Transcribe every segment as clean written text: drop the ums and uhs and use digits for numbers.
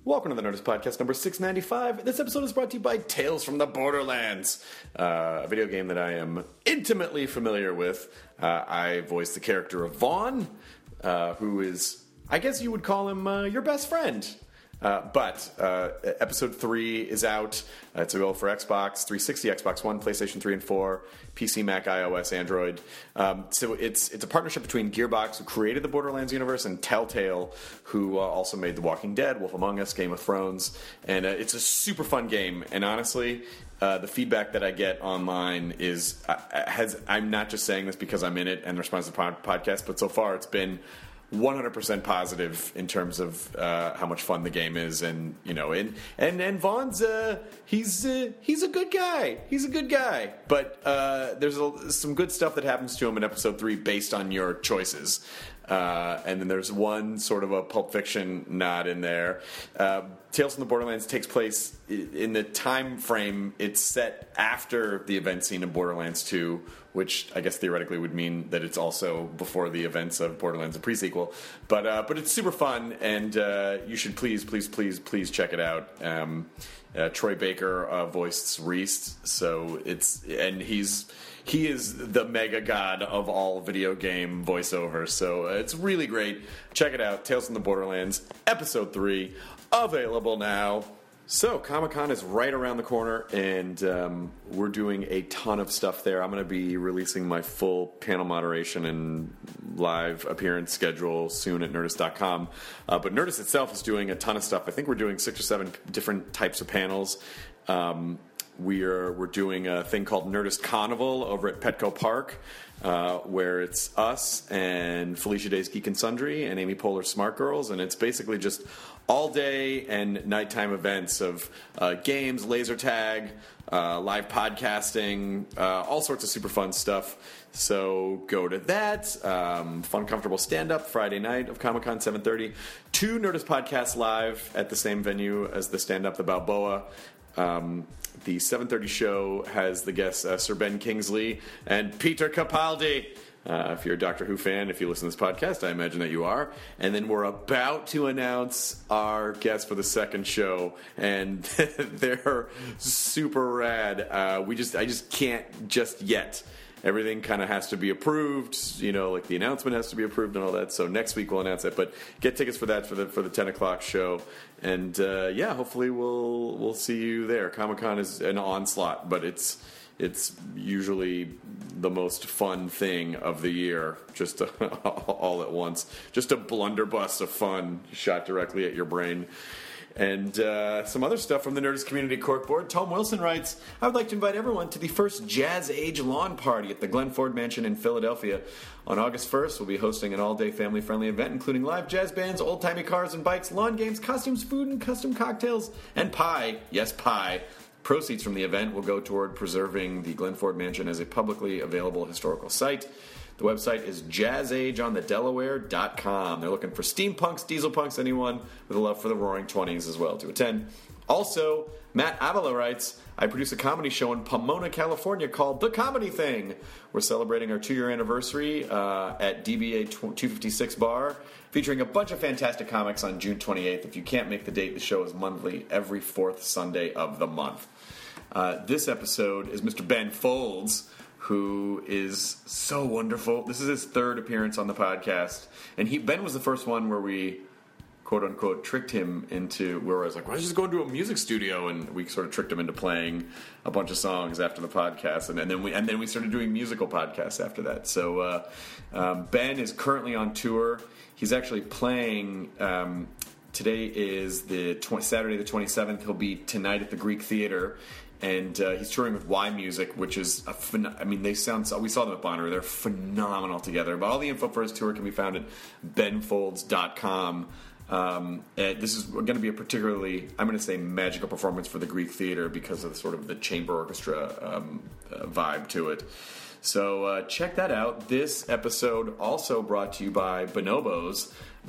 Welcome to the Nerdist Podcast number 695. This episode is brought to you by Tales from the Borderlands, a video game that I am intimately familiar with. I voice the character of Vaughn, who is, I guess you would call him your best friend. But episode 3 is out. It's available for Xbox 360, Xbox One, PlayStation 3 and 4, PC, Mac, iOS, Android. So it's a partnership between Gearbox, who created the Borderlands universe, and Telltale, who also made The Walking Dead, Wolf Among Us, Game of Thrones. And it's a super fun game. And honestly, the feedback that I get online is I'm not just saying this because I'm in it and responds to the podcast, but so far it's been 100% positive in terms of how much fun the game is, and and Vaughn's he's a good guy. He's a good guy, but there's some good stuff that happens to him in episode 3 based on your choices. And then there's one sort of a Pulp Fiction nod in there. Tales from the Borderlands takes place in the time frame. It's set after the event scene in Borderlands 2, which I guess theoretically would mean that it's also before the events of Borderlands, a pre-sequel. But it's super fun, and you should please check it out. Troy Baker voiced Reese, so he is the mega god of all video game voiceover, so it's really great. Check it out, Tales from the Borderlands, Episode 3, available now. So, Comic-Con is right around the corner, and we're doing a ton of stuff there. I'm going to be releasing my full panel moderation and live appearance schedule soon at Nerdist.com. But Nerdist itself is doing a ton of stuff. I think we're doing 6 or 7 different types of panels. We're doing a thing called Nerdist Carnival over at Petco Park, where it's us and Felicia Day's Geek and Sundry and Amy Poehler's Smart Girls, and it's basically just all day and nighttime events of games, laser tag, live podcasting, all sorts of super fun stuff. So go to that. Fun, comfortable stand-up Friday night of Comic-Con, 7:30. 2 Nerdist podcasts live at the same venue as the stand-up, the Balboa. The 7:30 show has the guests Sir Ben Kingsley and Peter Capaldi. If you're a Doctor Who fan, if you listen to this podcast, I imagine that you are. And then we're about to announce our guests for the second show, and they're super rad. I just can't just yet. Everything kind of has to be approved, like the announcement has to be approved and all that. So next week we'll announce it. But get tickets for that for the 10 o'clock show, and hopefully we'll see you there. Comic-Con is an onslaught, but it's usually the most fun thing of the year, just all at once. Just a blunderbuss of fun shot directly at your brain. And some other stuff from the Nerdist Community Corkboard. Tom Wilson writes, I would like to invite everyone to the first Jazz Age lawn party at the Glen Ford Mansion in Philadelphia. On August 1st, we'll be hosting an all-day family-friendly event including live jazz bands, old-timey cars and bikes, lawn games, costumes, food, and custom cocktails, and pie. Yes, pie. Proceeds from the event will go toward preserving the Glen Ford Mansion as a publicly available historical site. The website is jazzageonthedelaware.com. They're looking for steampunks, diesel punks, anyone with a love for the Roaring Twenties as well to attend. Also, Matt Avila writes, I produce a comedy show in Pomona, California called The Comedy Thing. We're celebrating our 2-year anniversary at DBA 256 Bar, featuring a bunch of fantastic comics on June 28th. If you can't make the date, the show is monthly, every 4th Sunday of the month. This episode is Mr. Ben Folds, who is so wonderful. This is his 3rd appearance on the podcast. And Ben was the first one where we, quote-unquote, tricked him into, where I was like, why don't you just go into a music studio? And we sort of tricked him into playing a bunch of songs after the podcast. And then we started doing musical podcasts after that. So Ben is currently on tour. He's actually playing... today is Saturday the 27th. He'll be tonight at the Greek Theater. And he's touring with Y Music, which is they sound. We saw them at Bonnaroo. They're phenomenal together. But all the info for his tour can be found at benfolds.com. This is going to be a particularly, I'm going to say, magical performance for the Greek Theater because of sort of the chamber orchestra vibe to it. So check that out. This episode also brought to you by Bonobos.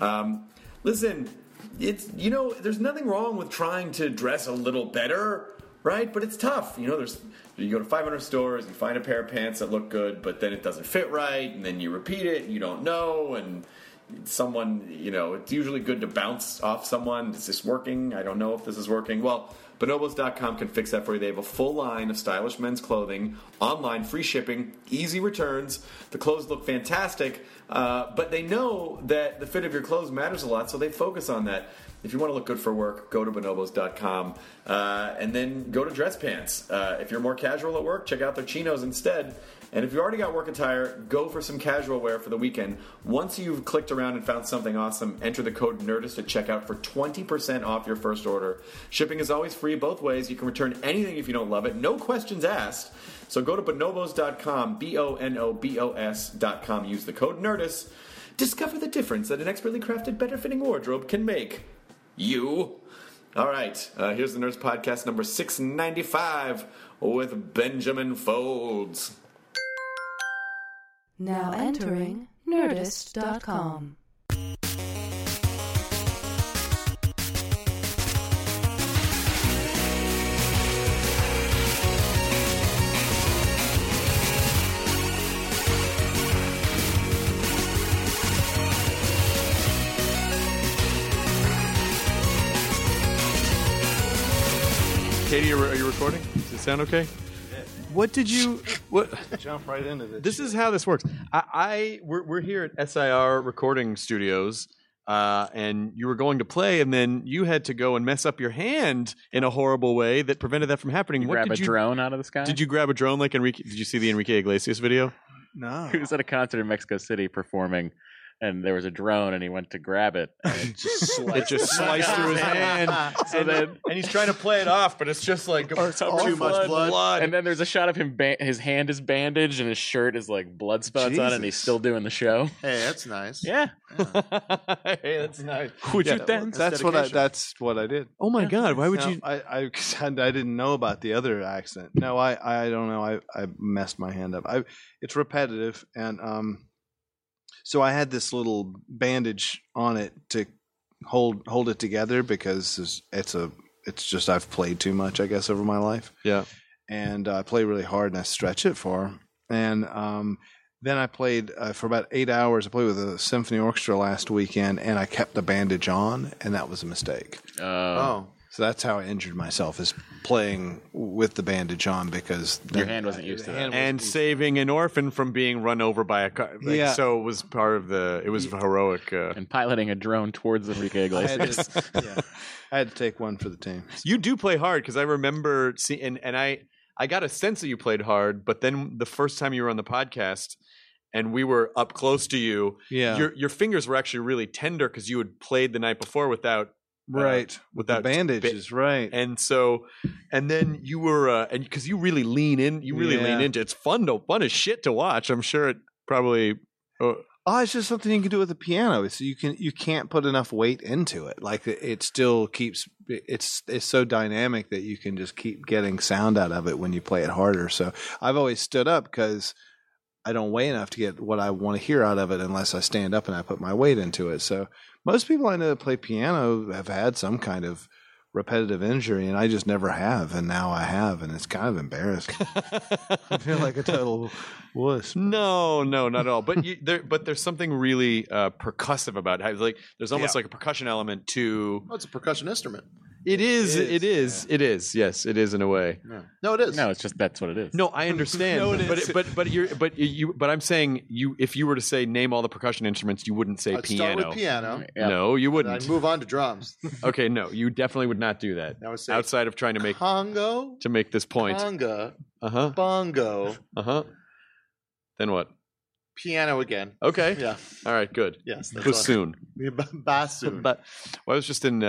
Listen, it's there's nothing wrong with trying to dress a little better. Right? But it's tough. You go to 500 stores, you find a pair of pants that look good, but then it doesn't fit right, and then you repeat it, and you don't know, and someone, it's usually good to bounce off someone. Is this working? I don't know if this is working. Well, Bonobos.com can fix that for you. They have a full line of stylish men's clothing, online, free shipping, easy returns. The clothes look fantastic, but they know that the fit of your clothes matters a lot, so they focus on that. If you want to look good for work, go to Bonobos.com, and then go to dress pants. If you're more casual at work, check out their chinos instead. And if you already got work attire, go for some casual wear for the weekend. Once you've clicked around and found something awesome, enter the code NERDIST at checkout for 20% off your first order. Shipping is always free both ways. You can return anything if you don't love it. No questions asked. So go to Bonobos.com, Bonobos.com. Use the code NERDIST. Discover the difference that an expertly crafted, better-fitting wardrobe can make. You. All right. Here's the Nerds Podcast number 695 with Benjamin Folds. Now entering Nerdist.com. Katie, are you recording? Does it sound okay? What did you... What? Jump right into this. This is how this works. We're here at SIR Recording Studios, and you were going to play, and then you had to go and mess up your hand in a horrible way that prevented that from happening. Grab a drone out of the sky? Did you grab a drone like Enrique? Did you see the Enrique Iglesias video? No. He was at a concert in Mexico City performing, and there was a drone, and he went to grab it, and it just sliced through his hand. And he's trying to play it off, but it's just like too much blood. And then there's a shot of him, his hand is bandaged, and his shirt is like blood spots on it, and he's still doing the show. Hey, that's nice. Yeah. Hey, that's nice. Would you dance? That's what I did. Oh my God! Why would No, you? I didn't know about the other accident. No, I don't know. I messed my hand up. It's repetitive, and so I had this little bandage on it to hold it together because it's just I've played too much, I guess, over my life. Yeah. And I play really hard, and I stretch it for. And then I played for about 8 hours. I played with a symphony orchestra last weekend, and I kept the bandage on, and that was a mistake. Oh. So that's how I injured myself, is playing with the bandage on because Your hand wasn't used to that. And saving an orphan from being run over by a car. Yeah. So it was part of it was heroic. And piloting a drone towards Enrique Iglesias. I had to take one for the team. You do play hard because I remember seeing, and I got a sense that you played hard, but then the first time you were on the podcast and we were up close to you, your fingers were actually really tender because you had played the night before without without bandages, right? And so, and then you were, and because you really lean in, lean into it. It's fun as shit to watch. I'm sure it probably. It's just something you can do with the piano. It's you can't put enough weight into it. Like it still keeps it's so dynamic that you can just keep getting sound out of it when you play it harder. So I've always stood up because I don't weigh enough to get what I want to hear out of it unless I stand up and I put my weight into it. So most people I know that play piano have had some kind of repetitive injury, and I just never have, and now I have, and it's kind of embarrassing. I feel like a total wuss. No, not at all. But there's something really percussive about it. Like there's almost like a percussion element to. Oh, it's a percussion instrument. It is. Yes, it is in a way. Yeah. No, it is. No, it's just that's what it is. No, I understand. No, it is. But I'm saying if you were to say name all the percussion instruments, you wouldn't say I'd piano. start with piano. Yeah. No, you wouldn't. I'd move on to drums. Okay, no, you definitely would not do that. I would say outside of trying to make Congo, this point. conga, Uh-huh. bongo, Uh-huh. Then what? piano again. Okay. Yeah. All right, good. Yes. Bassoon. Bassoon. But I was just in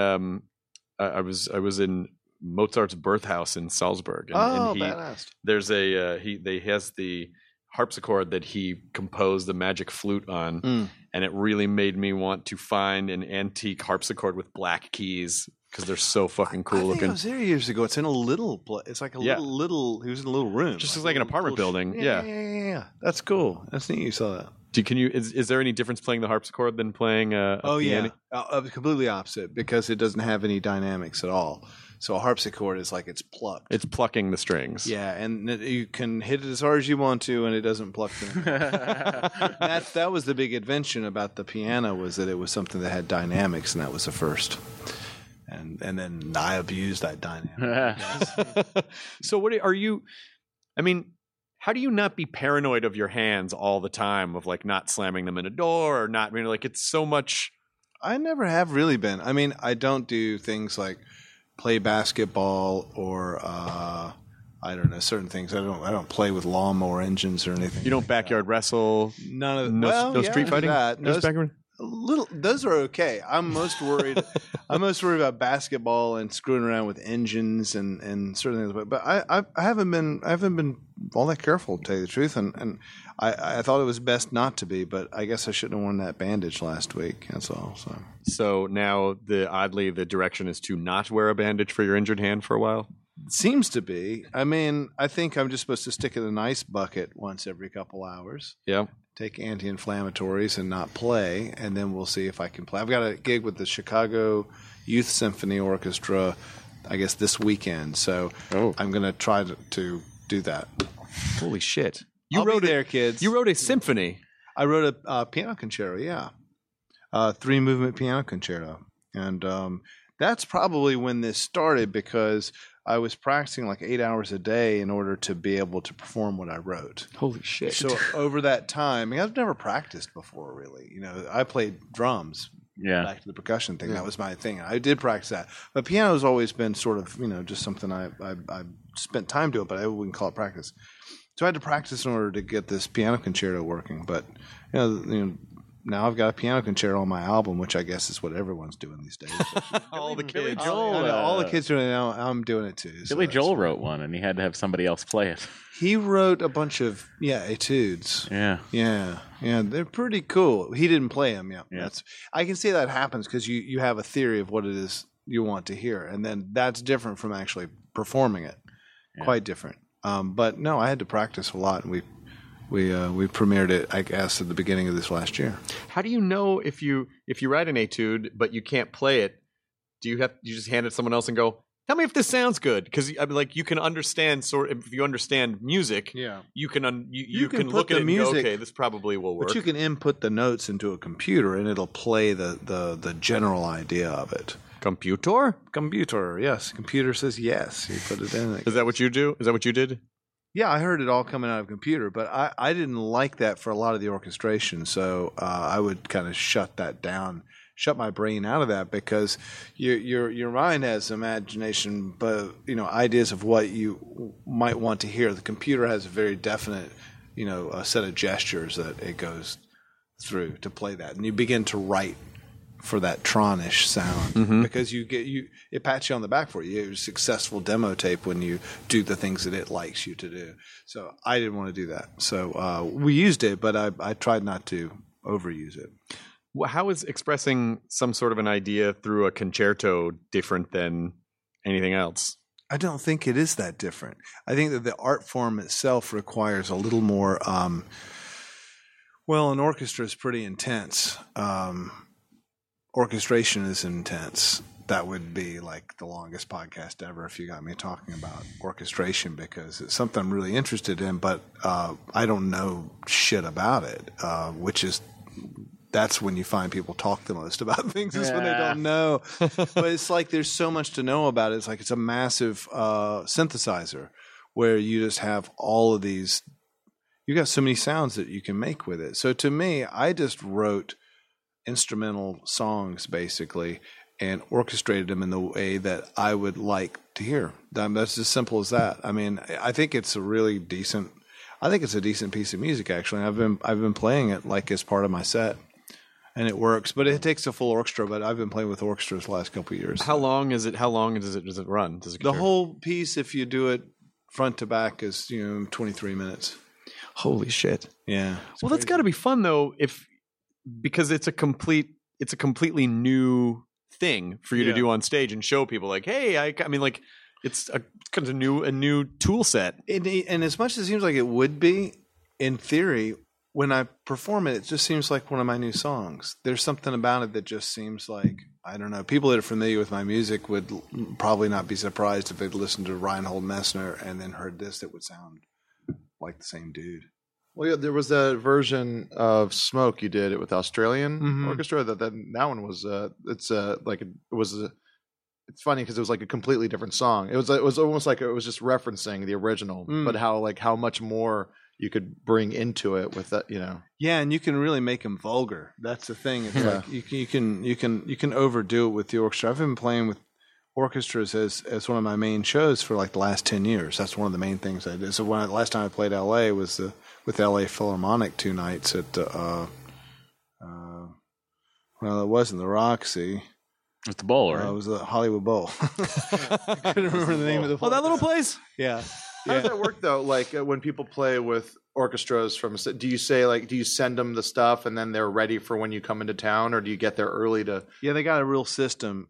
I was in Mozart's birth house in Salzburg, and badass. there's he has the harpsichord that he composed the Magic Flute on, and it really made me want to find an antique harpsichord with black keys because they're so fucking cool I looking. was there years ago. It's in a little. It's like a little. He was in a little room. Just like an apartment building. Yeah. That's cool. That's neat. You saw that. Is there any difference playing the harpsichord than playing a piano? Yeah, completely opposite because it doesn't have any dynamics at all. So a harpsichord is like it's plucked. It's plucking the strings. Yeah, and you can hit it as hard as you want to, and it doesn't pluck them. That was the big invention about the piano, was that it was something that had dynamics, and that was the first. And then I abused that dynamic. So what are you? I mean, how do you not be paranoid of your hands all the time, of like not slamming them in a door or not? I mean, like it's so much. I never have really been. I mean, I don't do things like play basketball or I don't know, certain things. I don't play with lawnmower engines or anything. You don't backyard wrestle. None of No street fighting. Those are okay. I'm most worried. I'm most worried about basketball and screwing around with engines and certain things. But I haven't been all that careful, to tell you the truth. And I thought it was best not to be. But I guess I shouldn't have worn that bandage last week. That's all. So now the direction is to not wear a bandage for your injured hand for a while. Seems to be. I mean, I think I'm just supposed to stick it in an ice bucket once every couple hours. Yeah. Take anti-inflammatories and not play, and then we'll see if I can play. I've got a gig with the Chicago Youth Symphony Orchestra, I guess, this weekend. So I'm going to try to do that. Holy shit. You wrote there, kids. You wrote a symphony. I wrote a piano concerto, yeah. 3-movement piano concerto. And that's probably when this started, because I was practicing like 8 hours a day in order to be able to perform what I wrote. Holy shit. So over that time, I've never practiced before, really. You know, I played drums. Yeah. Back to the percussion thing. That was my thing. I did practice that. But piano has always been sort of, just something I spent time doing, but I wouldn't call it practice. So I had to practice in order to get this piano concerto working. But, now I've got a piano concerto on my album, which I guess is what everyone's doing these days. All the Billy kids. Joel, all the kids doing it now. I'm doing it too. So Billy that's Joel fun. wrote one, and he had to have somebody else play it. He wrote a bunch of etudes. Yeah. Yeah, they're pretty cool. He didn't play them. Yeah. Yeah. I can see that happens because you have a theory of what it is you want to hear, and then that's different from actually performing it. Yeah. Quite different. But no, I had to practice a lot, and we premiered it, I guess, at the beginning of this last year. How do you know if you write an etude but you can't play it? Do you just hand it to someone else and go, "Tell me if this sounds good"? Because you can understand if you understand music, you can you can look at it and go, "Okay, this probably will work." But you can input the notes into a computer, and it'll play the general idea of it. Computer, yes. Computer says yes. You put it in. Is that what you do? Is that what you did? Yeah, I heard it all coming out of a computer, but I didn't like that for a lot of the orchestration, so I would kind of shut that down, shut my brain out of that, because your mind has imagination, but ideas of what you might want to hear. The computer has a very definite, a set of gestures that it goes through to play that, and you begin to write for that Tronish sound, because it pats you on the back for you. You're a successful demo tape when you do the things that it likes you to do. So I didn't want to do that. So we used it, but I tried not to overuse it. How is expressing some sort of an idea through a concerto different than anything else? I don't think it is that different. I think that the art form itself requires a little more. An orchestra is pretty intense. Orchestration is intense. That would be like the longest podcast ever if you got me talking about orchestration, because it's something I'm really interested in, but I don't know shit about it, that's when you find people talk the most about things, is when they don't know. But it's like there's so much to know about it. It's like it's a massive synthesizer where you just have all of these. You got so many sounds that you can make with it. So to me, I just wrote instrumental songs basically and orchestrated them in the way that I would like to hear. That's as simple as that. I mean, I think it's a decent piece of music, actually. I've been playing it like as part of my set, and it works. But it takes a full orchestra. But I've been playing with orchestras the last couple of years. How long does it run? The whole piece, if you do it front to back, is 23 minutes. Holy shit! Yeah. Well, that's got to be fun though, because it's a completely new thing for you to do on stage and show people, like, hey, I mean, like, it's a kind of a new tool set. And as much as it seems like it would be, in theory, when I perform it, it just seems like one of my new songs. There's something about it that just seems like, I don't know, people that are familiar with my music would probably not be surprised if they'd listened to Reinhold Messner and then heard this that would sound like the same dude. Well, yeah, there was that version of Smoke you did it with Australian orchestra. That one was it's funny because it was like a completely different song. It was almost like it was just referencing the original, but how much more you could bring into it with that, you know. Yeah, and you can really make them vulgar. That's the thing. It's like you can overdo it with the orchestra. I've been playing with orchestras as one of my main shows for like the last 10 years. That's one of the main things I did. So last time I played LA was with LA Philharmonic 2 nights at well, it wasn't the Roxy. It's the bowl, right? It was the Hollywood Bowl. I couldn't remember the name of the place. Oh, that little place? Yeah. How does that work though? Like when people play with orchestras do you send them the stuff and then they're ready for when you come into town, or do you get there early to? Yeah, they got a real system.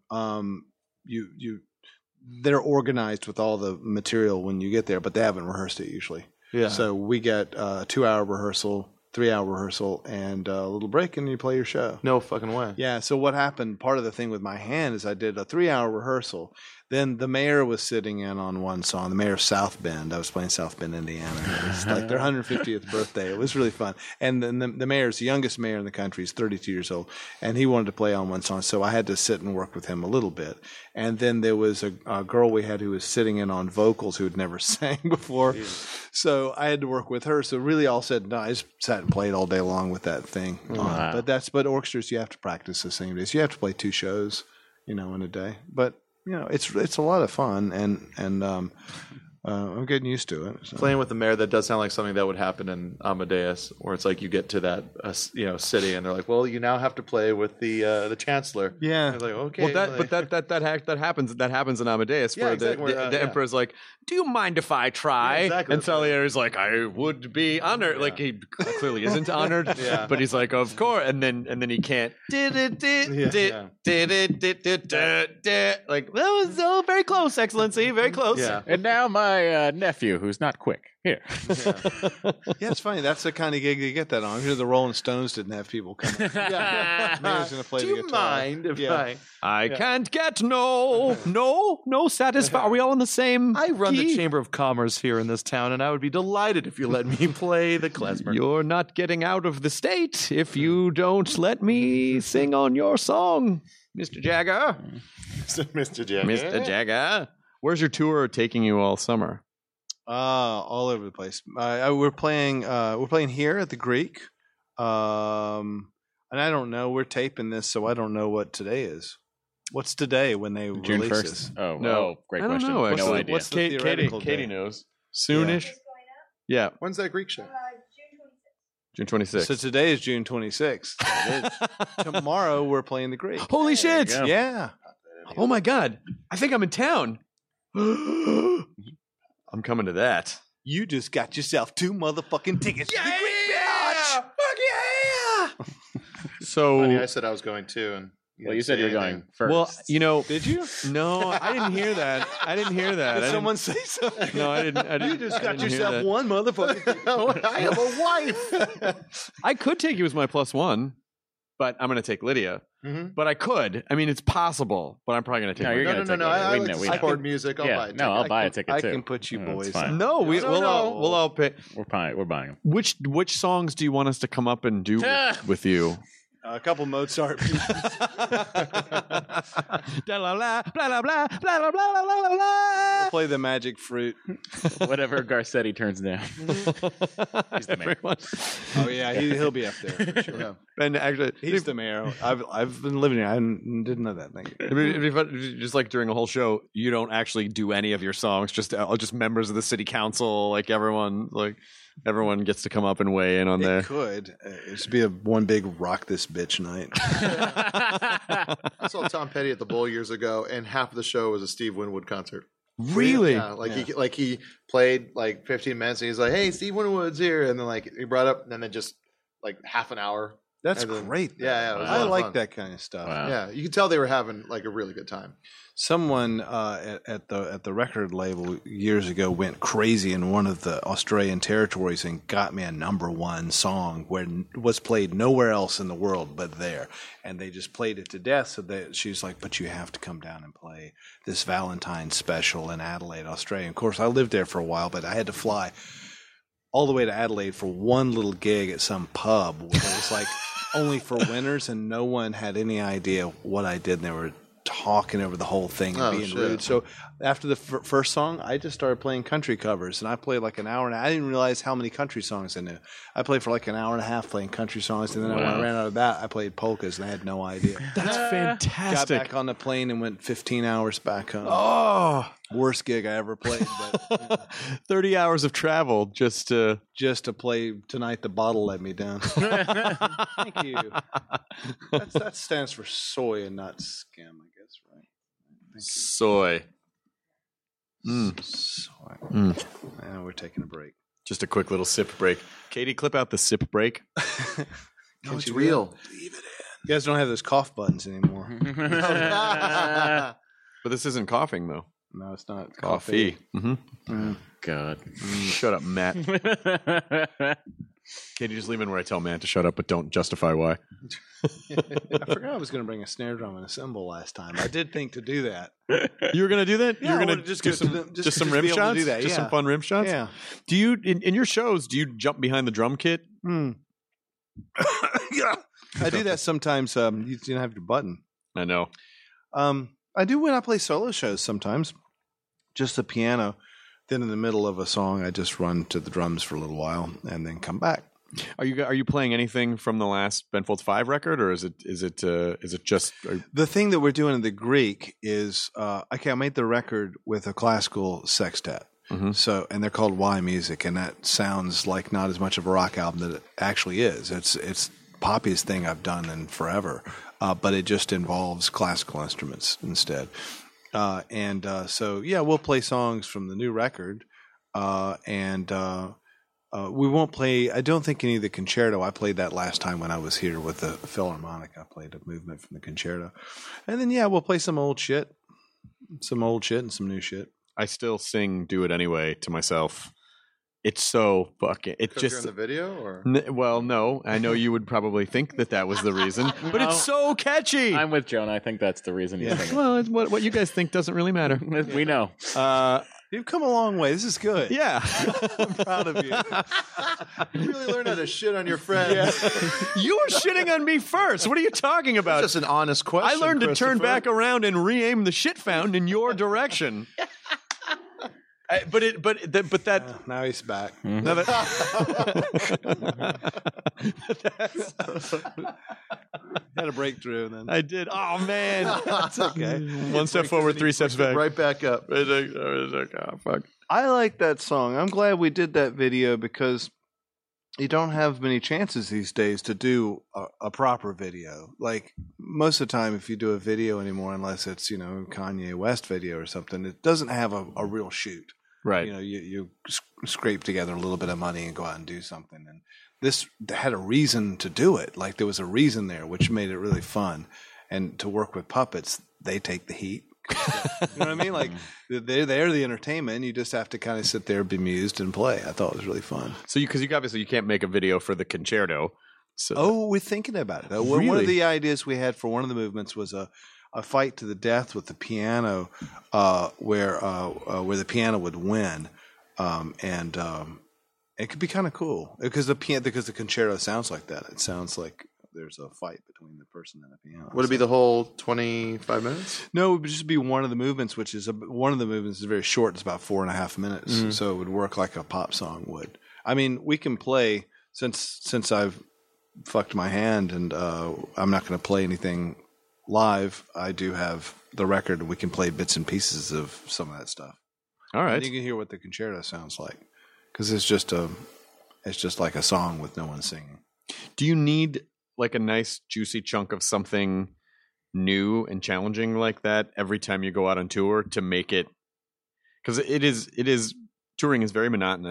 They're organized with all the material when you get there, but they haven't rehearsed it usually. Yeah. So we get a 2-hour rehearsal, 3-hour rehearsal, and a little break, and you play your show. No fucking way. Yeah. So what happened? Part of the thing with my hand is I did a 3-hour rehearsal. Then the mayor was sitting in on one song. The mayor of South Bend. I was playing South Bend, Indiana. It was like their 150th birthday. It was really fun. And then the mayor's the youngest mayor in the country. He's 32 years old, and he wanted to play on one song. So I had to sit and work with him a little bit. And then there was a girl we had who was sitting in on vocals who had never sang before. Jeez. So I had to work with her. So really, all said, no, I just sat and played all day long with that thing. Wow. But orchestras, you have to practice the same days. You have to play 2 shows, in a day. But it's a lot of fun, and I'm getting used to it. So. Playing with the mayor, that does sound like something that would happen in Amadeus, where it's like you get to that city, and they're like, "Well, you now have to play with the chancellor." Yeah, and they're like, okay. Well, that happens. That happens in Amadeus, where the emperor's like, "Do you mind if I try?" Yeah, exactly. And Salieri's like, "I would be honored." Yeah. Like he clearly isn't honored, but he's like, "Of course." And then he can't. Like that was very close, Excellency, very close. Yeah. And now my nephew, who's not quick. Here. Yeah, it's funny. That's the kind of gig you get that on. I'm sure the Rolling Stones didn't have people come. Mayor's going to play Do the you guitar. mind if I can't get no satisfied. Are we all in the same I run key? the Chamber of Commerce here in this town, and I would be delighted if you let me play the klezmer. You're not getting out of the state if you don't let me sing on your song, Mr. Jagger. Mr. Jagger. Mr. Jagger. Where's your tour taking you all summer? All over the place. We're playing here at the Greek, and I don't know. We're taping this, so I don't know what today is. What's today when they June release 1st. this? Oh, great I don't question. know, No actually. idea. What's the theoretical Katie date? knows. Soonish. Yeah, When's that Greek show? June 26th. So today is June 26th. Tomorrow we're playing the Greek. Holy shit! go. Yeah. Oh my god! I think I'm in town. I'm coming to that. You just got yourself 2 motherfucking tickets. Yeah! To the Greek, bitch! Fuck yeah! So, Funny, I said I was going too, and Well, you said you were going first. well, Did you? no, I didn't hear that. Did someone say something? No, I didn't. You just I got didn't hear yourself that. 1 motherfucking I have a wife. I could take you as my +1, but I'm going to take Lydia. Mhm. But I could. I mean, it's possible, but I'm probably going to take No, Lydia. you're No, gonna no, no, take I it. like We know. support music. I'll buy Yeah, it. no, I'll buy a ticket I too. can put you No, it's boys fine. in. No, we'll all pay. We're buying them. Which songs do you want us to come up and do with you? A couple Mozart. We'll play the Magic Fruit. Whatever Garcetti turns down. He's the mayor. Oh yeah, he'll be up there for sure. And actually, He's the mayor. I've been living here. I didn't know that. Thank you. it'd be fun, just like during a whole show, you don't actually do any of your songs. Just members of the city council, like everyone gets to come up and weigh in on there. It could. It should be one big rock this bitch night. I saw Tom Petty at the Bowl years ago, and half of the show was a Steve Winwood concert. Really? Yeah, he played like 15 minutes, and he's like, "Hey, Steve Winwood's here," and then like he brought up, and then just like half an hour. That's And then- great. though. Yeah, it was a I lot of like fun. that kind of stuff. Wow. Yeah, you could tell they were having like a really good time. Someone at the record label years ago went crazy in one of the Australian territories and got me a #1 song where it was played nowhere else in the world but there, and they just played it to death. So she's like, "But you have to come down and play this Valentine's special in Adelaide, Australia." Of course, I lived there for a while, but I had to fly all the way to Adelaide for one little gig at some pub where it was like only for winners, and no one had any idea what I did. And they were talking over the whole thing and Oh, being shit. rude. So after the first song, I just started playing country covers, and I played like an hour, and I didn't realize how many country songs I knew. I played for like an hour and a half playing country songs, and then when I ran out of that, I played polkas, and I had no idea. That's Got fantastic. back on the plane and went 15 hours back home. Oh, Worst gig I ever played, but 30 hours of travel just to. just to play Tonight the Bottle Let Me Down. Thank you. That stands for soy and not scam, I guess, right? Soy. Soy. Mm. And we're taking a break. Just a quick little sip break. Katie, clip out the sip break. No, Can't it's you do real. You guys don't have those cough buttons anymore. But this isn't coughing, though. No, it's not. It's Coffee. Mm-hmm. God. Shut up, Matt. Katie, just leave in where I tell Matt to shut up, but don't justify why. I forgot I was going to bring a snare drum and a cymbal last time. I did think to do that. You were going to do that? Yeah, You're I going wanted to to just do go some, to the- just some just rim be able to shots? do that, Just yeah. some fun rim shots? Yeah. Do you, in your shows, do you jump behind the drum kit? Yeah. I do that sometimes. You didn't have your button. I know. I do when I play solo shows sometimes. Just the piano. Then in the middle of a song, I just run to the drums for a little while and then come back. Are you playing anything from the last Ben Folds 5 record, or is it just? The thing that we're doing in the Greek is, I made the record with a classical sextet. Mhm. So, and they're called Y Music, and that sounds like not as much of a rock album that it actually is. It's poppiest thing I've done in forever, but it just involves classical instruments instead. So yeah, we'll play songs from the new record, we won't play. I don't think any of the concerto. I played that last time when I was here with the Philharmonic. I played a movement from the concerto, and then yeah, we'll play some old shit and some new shit. I still sing "Do It Anyway" to myself. It's so fucking. It Because you're just. in the video, or Well, no. I know you would probably think that was the reason, but it's so catchy. I'm with Joan. I think that's the reason you think Well, what you guys think doesn't really matter. it. We know. You've come a long way. This is good. Yeah. I'm proud of you. you really learned how to shit on your friends. You were shitting on me first. What are you talking about? That's just an honest question. I learned to turn Christopher. back around and re-aim the shit fountain in your direction. But that. Now he's back. No, that Had a breakthrough then. I did. Oh man, That's okay. one step forward, three steps back. Right back up. Oh, fuck. I like that song. I'm glad we did that video because you don't have many chances these days to do a proper video. Like most of the time, if you do a video anymore, unless it's Kanye West video or something, it doesn't have a real shoot. Right. You scrape together a little bit of money and go out and do something. And this had a reason to do it. Like there was a reason there, which made it really fun. And to work with puppets, they take the heat. You know what I mean? Like they're the entertainment. You just have to kind of sit there, bemused, and play. I thought it was really fun. So because you obviously you can't make a video for the concerto. So Oh, we're thinking about it. One Really? of the ideas we had for one of the movements was a fight to the death with the piano, where the piano would win, and it could be kind of cool because the concerto sounds like that. It sounds like there's a fight between the person and the piano. Would it be the whole 25 minutes? No, it would just be one of the movements, which is one of the movements is very short. It's about 4.5 minutes, so it would work like a pop song would. I mean, we can play since I've fucked my hand and I'm not going to play anything live. I do have the record. We can play bits and pieces of some of that stuff. all right. And you can hear what the concerto sounds like because it's just like a song with no one singing. Do you need like a nice juicy chunk of something new and challenging like that every time you go out on tour to make it? Because it is touring is very monotonous.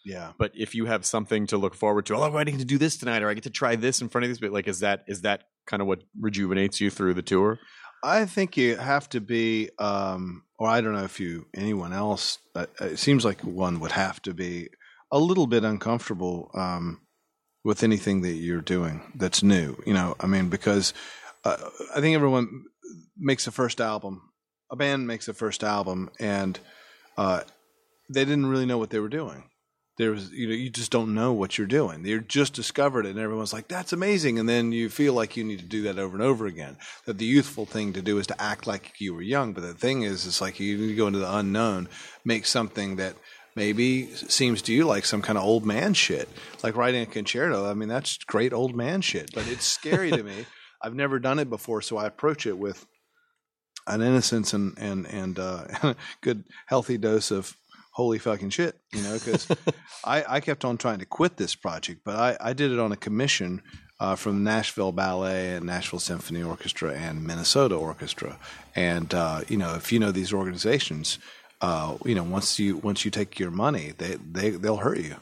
Yeah. But if you have something to look forward to, I get to do this tonight, or I get to try this in front of these people, like is that kind of what rejuvenates you through the tour? I think you have to be, or I don't know if anyone else. It seems like one would have to be a little bit uncomfortable with anything that you're doing that's new. Because I think everyone makes a first album. A band makes a first album, and they didn't really know what they were doing. You just don't know what you're doing. You're just discovered it, and everyone's like, "That's amazing," and then you feel like you need to do that over and over again. That the youthful thing to do is to act like you were young, but the thing is, it's like you need to go into the unknown, make something that maybe seems to you like some kind of old man shit, like writing a concerto. I mean, that's great old man shit, but it's scary to me. I've never done it before, so I approach it with an innocence and good healthy dose of holy fucking shit, because I kept on trying to quit this project, but I did it on a commission from Nashville Ballet and Nashville Symphony Orchestra and Minnesota Orchestra. And, if you know these organizations, once you take your money, they'll hurt you.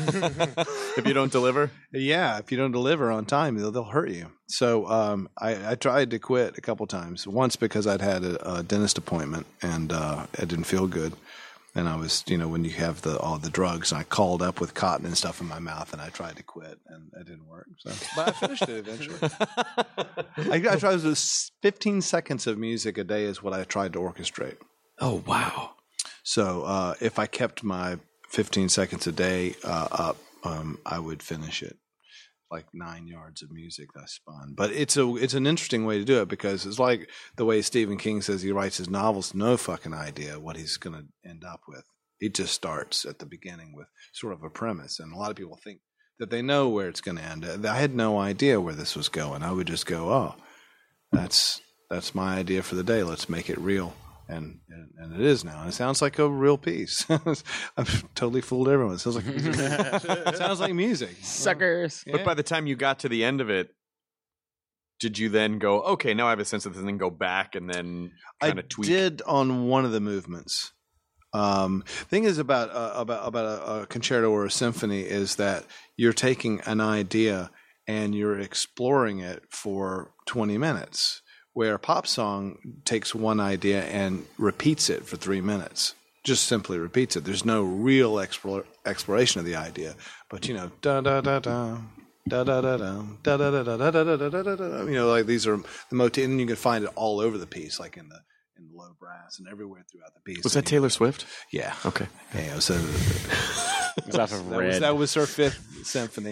If you don't deliver? Yeah, if you don't deliver on time, they'll hurt you. So I tried to quit a couple times. Once because I'd had a dentist appointment and it didn't feel good. And I was, when you have all the drugs, and I called up with cotton and stuff in my mouth, and I tried to quit, and it didn't work. So, but I finished it eventually. I tried to 15 seconds of music a day is what I tried to orchestrate. Oh, wow. So if I kept my 15 seconds a day up, I would finish it. Like 9 yards of music that I spun. But it's an interesting way to do it because it's like the way Stephen King says he writes his novels, no fucking idea what he's going to end up with. He just starts at the beginning with sort of a premise. And a lot of people think that they know where it's going to end. I had no idea where this was going. I would just go, oh, that's my idea for the day. Let's make it real. And it is now. And it sounds like a real piece. I've totally fooled everyone. It sounds like it sounds like music. Suckers. But by the time you got to the end of it, did you then go, okay, now I have a sense of this, and then go back and then kind of tweak? I did on one of the movements. Thing is about a concerto or a symphony is that you're taking an idea and you're exploring it for 20 minutes. Where a pop song takes one idea and repeats it for 3 minutes, just simply repeats it. There's no real exploration of the idea, but da da da da da da da da da da da da da da da. Like these are the motif, and you can find it all over the piece, like in the low brass and everywhere throughout the piece. Was that Taylor Swift? Yeah. Okay. Yeah. It was off of Red. That was her fifth symphony.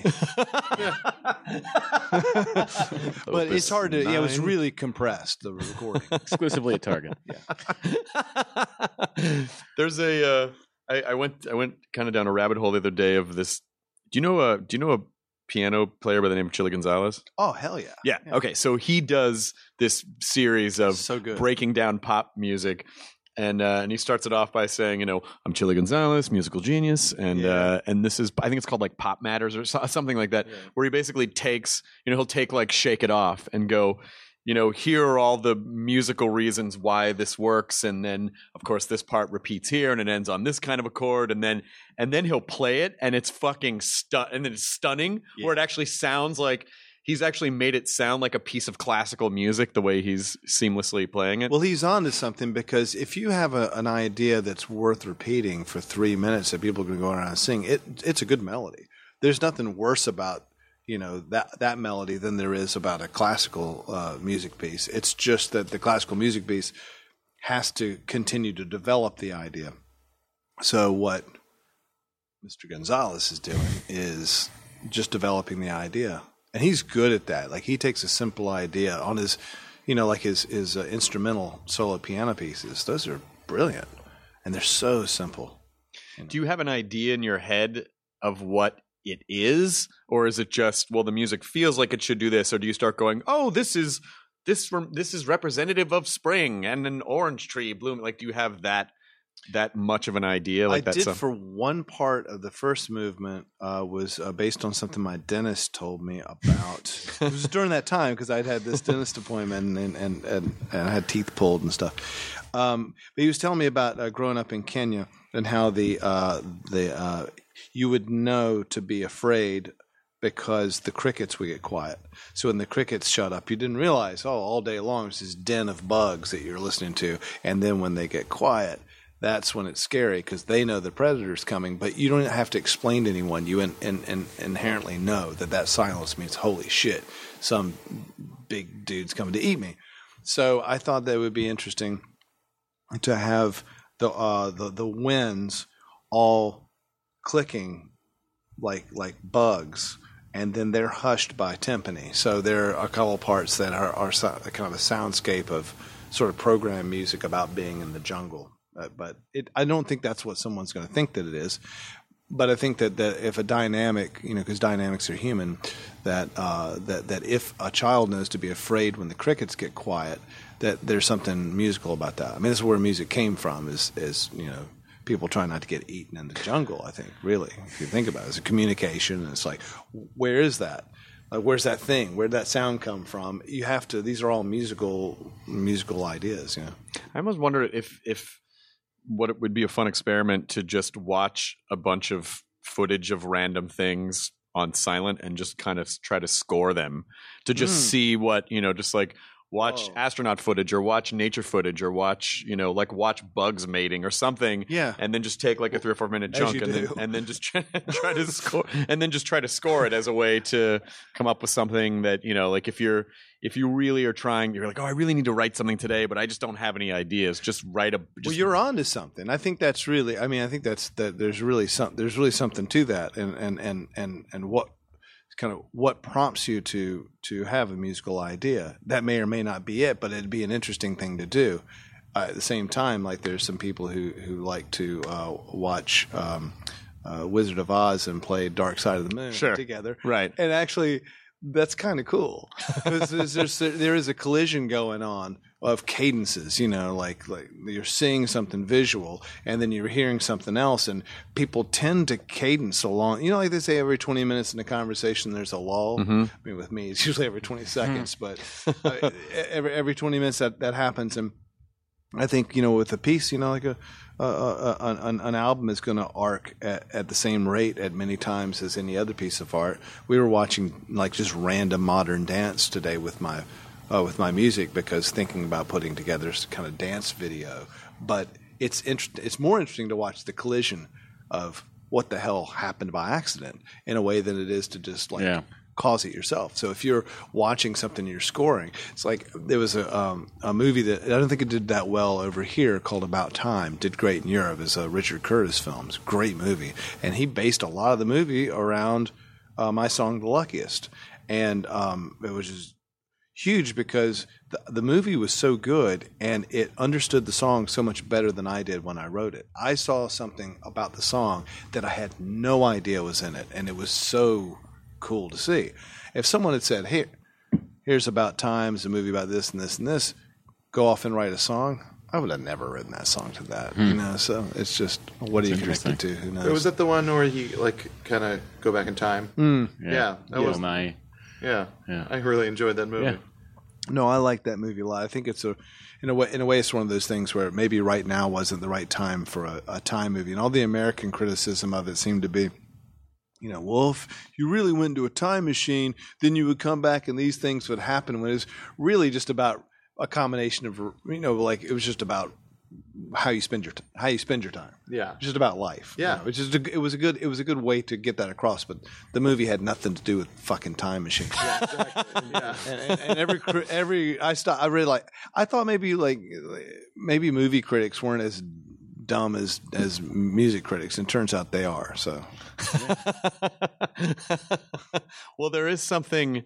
But it's hard to. Yeah, it was really compressed. The recording Exclusively at Target. Yeah. There's I went kind of down a rabbit hole the other day of this. Do you know a piano player by the name of Chili Gonzalez? Oh, hell yeah. Yeah. Okay. So he does this series of So good. breaking down pop music. And he starts it off by saying, I'm Chili Gonzalez, musical genius, and this is, I think it's called like Pop Matters or something like that, where he basically takes, he'll take like Shake It Off and go, here are all the musical reasons why this works, and then of course this part repeats here, and it ends on this kind of a chord, and then he'll play it, and it's fucking and then it's stunning, where it actually sounds like. He's actually made it sound like a piece of classical music the way he's seamlessly playing it. Well, he's on to something because if you have an idea that's worth repeating for 3 minutes that people can go around and sing, it's a good melody. There's nothing worse about that melody than there is about a classical music piece. It's just that the classical music piece has to continue to develop the idea. So what Mr. Gonzalez is doing is just developing the idea. And he's good at that. Like he takes a simple idea on his, like his instrumental solo piano pieces. Those are brilliant, and they're so simple. Do you have an idea in your head of what it is, or is it just the music feels like it should do this, or do you start going, oh, this is representative of spring and an orange tree blooming? Like, do you have that much of an idea? Like I did stuff? For one part of the first movement was based on something my dentist told me about. It was during that time because I'd had this dentist appointment and I had teeth pulled and stuff. But he was telling me about growing up in Kenya. and how you would know to be afraid because the crickets would get quiet. So when the crickets shut up, you didn't realize, all day long it's this den of bugs that you're listening to. And then when they get quiet, that's when it's scary because they know the predator's coming. But you don't have to explain to anyone. You inherently know that silence means, holy shit, some big dude's coming to eat me. So I thought that would be interesting to have the winds all clicking like bugs, and then they're hushed by timpani. So there are a couple of parts that are kind of a soundscape of sort of program music about being in the jungle. But I don't think that's what someone's going to think that it is. But I think that if a dynamic, because dynamics are human, that if a child knows to be afraid when the crickets get quiet, that there's something musical about that. I mean, this is where music came from, is people trying not to get eaten in the jungle, I think, really, if you think about it. It's a communication, and it's like, where is that? Like, where's that thing? Where'd that sound come from? You have to, these are all musical ideas, I almost wonder if what it would be a fun experiment to just watch a bunch of footage of random things on silent and just kind of try to score them to just see what, just like watch astronaut footage or watch nature footage or watch, watch bugs mating or something. Yeah. And then just take like a 3 or 4 minute chunk and then just try to score and then just try to score it as a way to come up with something that, like if you really are trying, you're like, I really need to write something today, but I just don't have any ideas. Just write well, you're on to something. I think that's really, I think there's really something to that. And what kind of what prompts you to have a musical idea. That may or may not be it, but it'd be an interesting thing to do. At the same time, like there's some people who like to watch Wizard of Oz and play Dark Side of the Moon together. Right. And actually, that's kind of cool. There is a collision going on of cadences, like you're seeing something visual and then you're hearing something else, and people tend to cadence along. Like they say every 20 minutes in a conversation there's a lull. Mm-hmm. I mean, with me it's usually every 20 seconds, but every 20 minutes that happens. And I think with a piece, like an album is going to arc at the same rate at many times as any other piece of art. We were watching like just random modern dance today with my music, because thinking about putting together this kind of dance video. But it's more interesting to watch the collision of what the hell happened by accident in a way than it is to just cause it yourself. So if you're watching something you're scoring, it's like there was a movie that I don't think it did that well over here called About Time. Did great in Europe. It's a Richard Curtis film. It's a great movie, and he based a lot of the movie around my song "The Luckiest," and it was just huge because the movie was so good and it understood the song so much better than I did when I wrote it. I saw something about the song that I had no idea was in it, and it was so cool to see. If someone had said, here's About Time, it's a movie about this and this and this, go off and write a song, I would have never written that song to that. So it's just, what are you connected to? Who knows? Was that the one where he kind of go back in time? Yeah, that was my. Yeah, I really enjoyed that movie. Yeah. No, I like that movie a lot. I think it's in a way, it's one of those things where maybe right now wasn't the right time for a time movie, and all the American criticism of it seemed to be, well, if you really went into a time machine, then you would come back and these things would happen. When it's really just about a combination of, it was just about how you spend your time. Yeah, just about life. Yeah, it was a good way to get that across. But the movie had nothing to do with fucking time machines. Yeah, exactly. Yeah, and I thought maybe movie critics weren't as dumb as music critics, and turns out they are. So, well, there is something.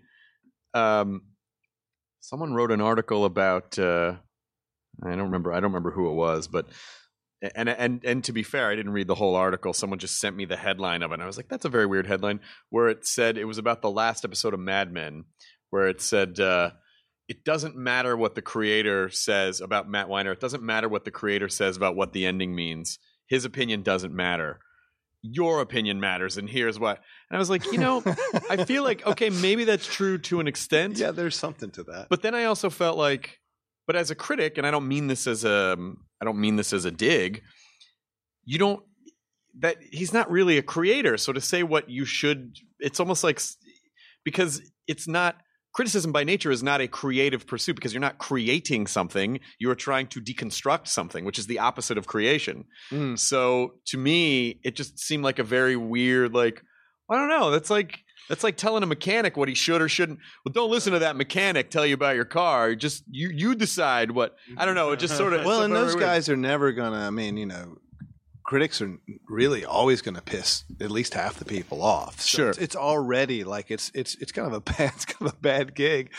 Someone wrote an article about. I don't remember who it was, but and to be fair, I didn't read the whole article. Someone just sent me the headline of it, and I was like, "That's a very weird headline." Where it said it was about the last episode of Mad Men, where it said it doesn't matter what the creator says about Matt Weiner. It doesn't matter what the creator says about what the ending means. His opinion doesn't matter. Your opinion matters, and here's what. And I was like, I feel like, okay, maybe that's true to an extent. Yeah, there's something to that. But then I also felt like, but as a critic, and I don't mean this as a dig, you don't that he's not really a creator. So to say what you should, it's almost like, because it's not, criticism by nature is not a creative pursuit, because you're not creating something, you're trying to deconstruct something, which is the opposite of creation. So to me, it just seemed like a very weird, like, I don't know, that's like telling a mechanic what he should or shouldn't. Well, don't listen to that mechanic tell you about your car. Just you decide what. I don't know. It just sort of. Well, and those guys are never gonna. I mean, critics are really always going to piss at least half the people off. So Sure. it's already like it's kind of a bad gig.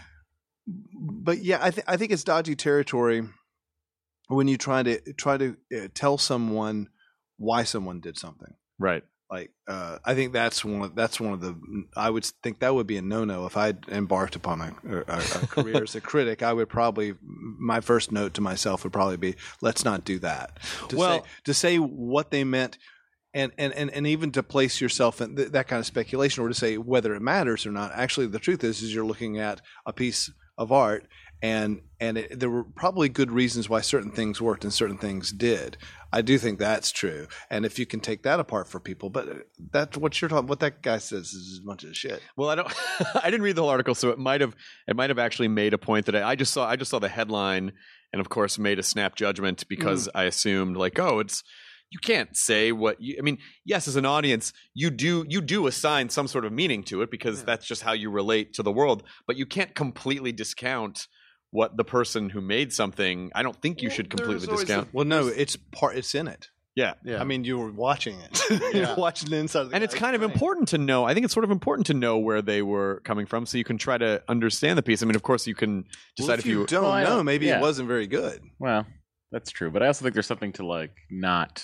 But yeah, I think it's dodgy territory when you try to tell someone why someone did something. Right. Like I think that's one of the. I would think that would be a no-no if I embarked upon a career as a critic. I would probably, my first note to myself would probably be, let's not do that. To say what they meant, and even to place yourself in that kind of speculation, or to say whether it matters or not. Actually, the truth is you're looking at a piece of art, and there were probably good reasons why certain things worked and certain things did. I do think that's true, and if you can take that apart for people, but that's what you're talking. What that guy says is a bunch of shit. Well, I don't. I didn't read the whole article, so it might have actually made a point that I just saw the headline, and of course made a snap judgment because I assumed like, oh, it's. You can't say what you. I mean, yes, as an audience, you do assign some sort of meaning to it because that's just how you relate to the world. But you can't completely discount what the person who made something. I don't think you should completely discount. Well, no, it's in it. Yeah. Yeah. I mean, you were watching it. You're watching the inside of the And it's guy's kind of brain. important to know. I think it's sort of important to know where they were coming from, so you can try to understand the piece. I mean, of course, you can decide Well, if you don't know, maybe it wasn't very good. Well, that's true, but I also think there's something to like not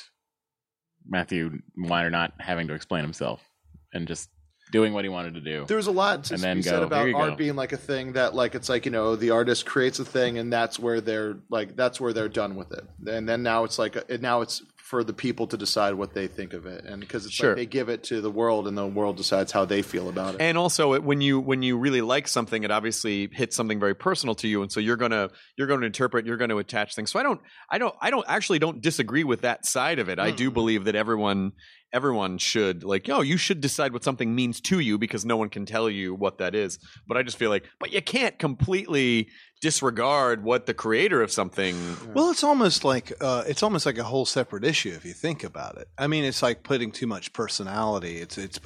Matthew Weiner not having to explain himself and just doing what he wanted to do. There's a lot to And then be said go, about "Here you art go." being like a thing that like it's like, the artist creates a thing and that's where they're done with it. And then now it's like now it's for the people to decide what they think of it, and because it's Sure. like they give it to the world and the world decides how they feel about it. And also, when you really like something, it obviously hits something very personal to you, and so you're gonna interpret, you're gonna attach things. So I don't disagree with that side of it. I do believe that everyone should you should decide what something means to you because no one can tell you what that is. But I just feel like, but you can't completely disregard what the creator of something. Well, it's almost like a whole separate issue if you think about it. I mean, it's like putting too much personality.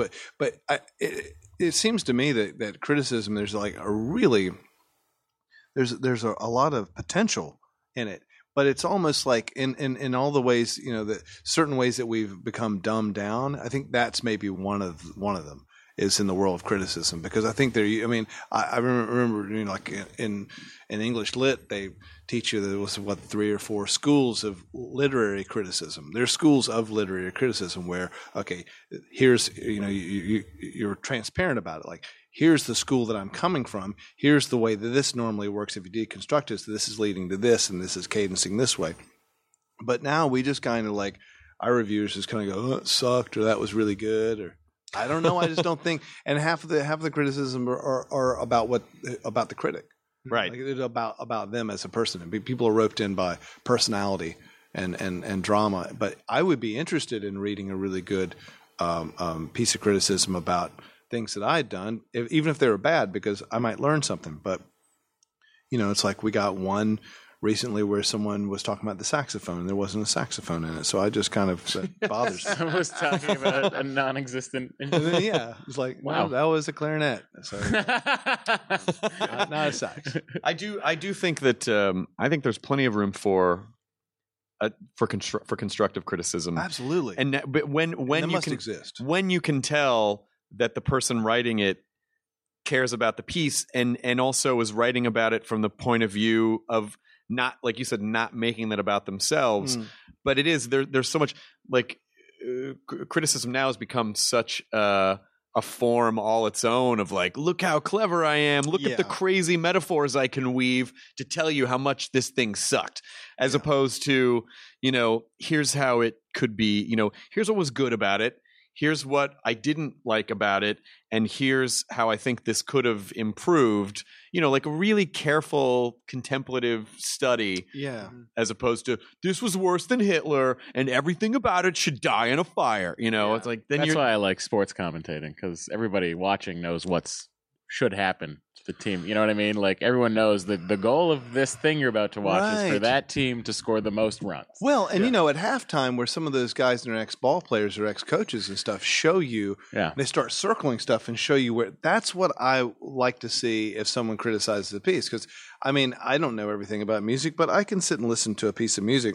It seems to me that criticism, there's like there's a lot of potential in it. But it's almost like in all the ways, that certain ways that we've become dumbed down. I think that's maybe one of them is in the world of criticism, because I think I remember like in English Lit, they teach you there was 3 or 4 schools of literary criticism. There's schools of literary criticism where, okay, here's, you're transparent about it. Like, here's the school that I'm coming from. Here's the way that this normally works. If you deconstruct it, so this is leading to this, and this is cadencing this way. But now we just kind of like, our reviewers just kind of go, oh, it sucked, or that was really good, or I don't know. I just don't think. And half of the criticism are about the critic, Right. Like it's about them as a person. And people are roped in by personality and drama. But I would be interested in reading a really good piece of criticism about things that I'd done, even if they were bad, because I might learn something. But it's like we got one recently where someone was talking about the saxophone and there wasn't a saxophone in it. So I just kind of said, bothers me. I was talking about a non-existent. And then, it's like, wow, Wow. that was a clarinet. So not a sax. I do think that I think there's plenty of room for constructive criticism. Absolutely. But when that you must can exist. when you can tell that the person writing it cares about the piece and also is writing about it from the point of view of not, like you said, not making that about themselves, but it is there's so much like criticism now has become such a form all its own of like, look how clever I am, look at the crazy metaphors I can weave to tell you how much this thing sucked, as opposed to here's how it could be, here's what was good about it, here's what I didn't like about it, and here's how I think this could have improved. You know, like a really careful, contemplative study, Yeah. as opposed to this was worse than Hitler, and everything about it should die in a fire. You know, it's like then That's you're why I like sports commentating, because everybody watching knows what's should happen to the team. You know what I mean? Like everyone knows that the goal of this thing you're about to watch is for Right. that team to score the most runs. Well, and you know, at halftime, where some of those guys that are ex-ball players or ex-coaches and stuff show you, Yeah. they start circling stuff and show you where. That's what I like to see if someone criticizes a piece. Because, I mean, I don't know everything about music, but I can sit and listen to a piece of music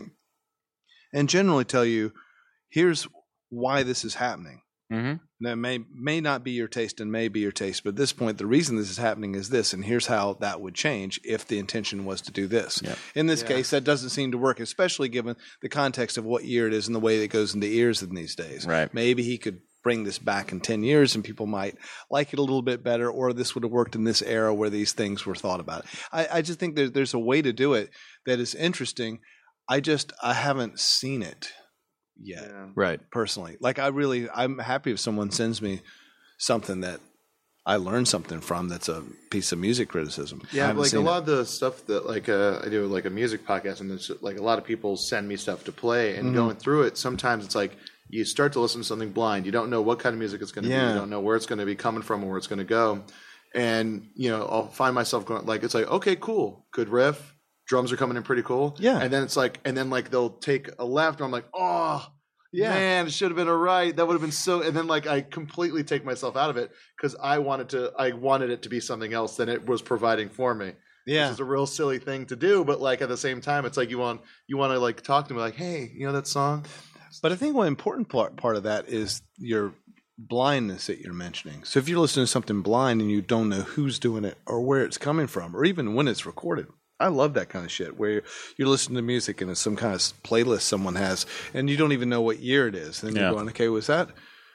and generally tell you, here's why this is happening. Mm-hmm. That may not be your taste and may be your taste, but at this point, the reason this is happening is this, and here's how that would change if the intention was to do this. Yep. In this case, that doesn't seem to work, especially given the context of what year it is and the way that it goes into ears in these days. Right. Maybe he could bring this back in 10 years and people might like it a little bit better, or this would have worked in this era where these things were thought about. I just think there's a way to do it that is interesting. I haven't seen it yet. right. Personally, like I'm happy if someone sends me something that I learned something from that's a piece of music criticism. I Yeah, haven't like a seen lot it. of the stuff that like I do like a music podcast, and it's like a lot of people send me stuff to play, and going through it, sometimes it's like you start to listen to something blind. You don't know what kind of music it's going to be. Yeah. You don't know where it's going to be coming from or where it's going to go. And you know, I'll find myself going like, it's like, okay, cool, good riff, drums are coming in pretty cool. Yeah. And then it's like, and then like they'll take a left, and I'm like, oh. Yeah. Man, it should have been a right. That would have been so. And then, like, I completely take myself out of it because I wanted it to be something else than it was providing for me. Yeah. Which is a real silly thing to do, but like at the same time, it's like you want to like talk to me, like, hey, you know that song? But I think one important part of that is your blindness that you're mentioning. So if you're listening to something blind and you don't know who's doing it or where it's coming from, or even when it's recorded. I love that kind of shit where you're listening to music and it's some kind of playlist someone has and you don't even know what year it is. Then you're going, okay, was that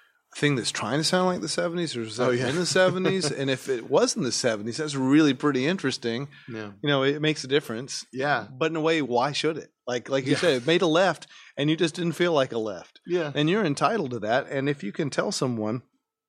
a thing that's trying to sound like the 70s or was that in the 70s? And if it was in the 70s, that's really pretty interesting. Yeah. You know, it makes a difference. Yeah. But in a way, why should it? Like you said, it made a left and you just didn't feel like a left. Yeah. And you're entitled to that. And if you can tell someone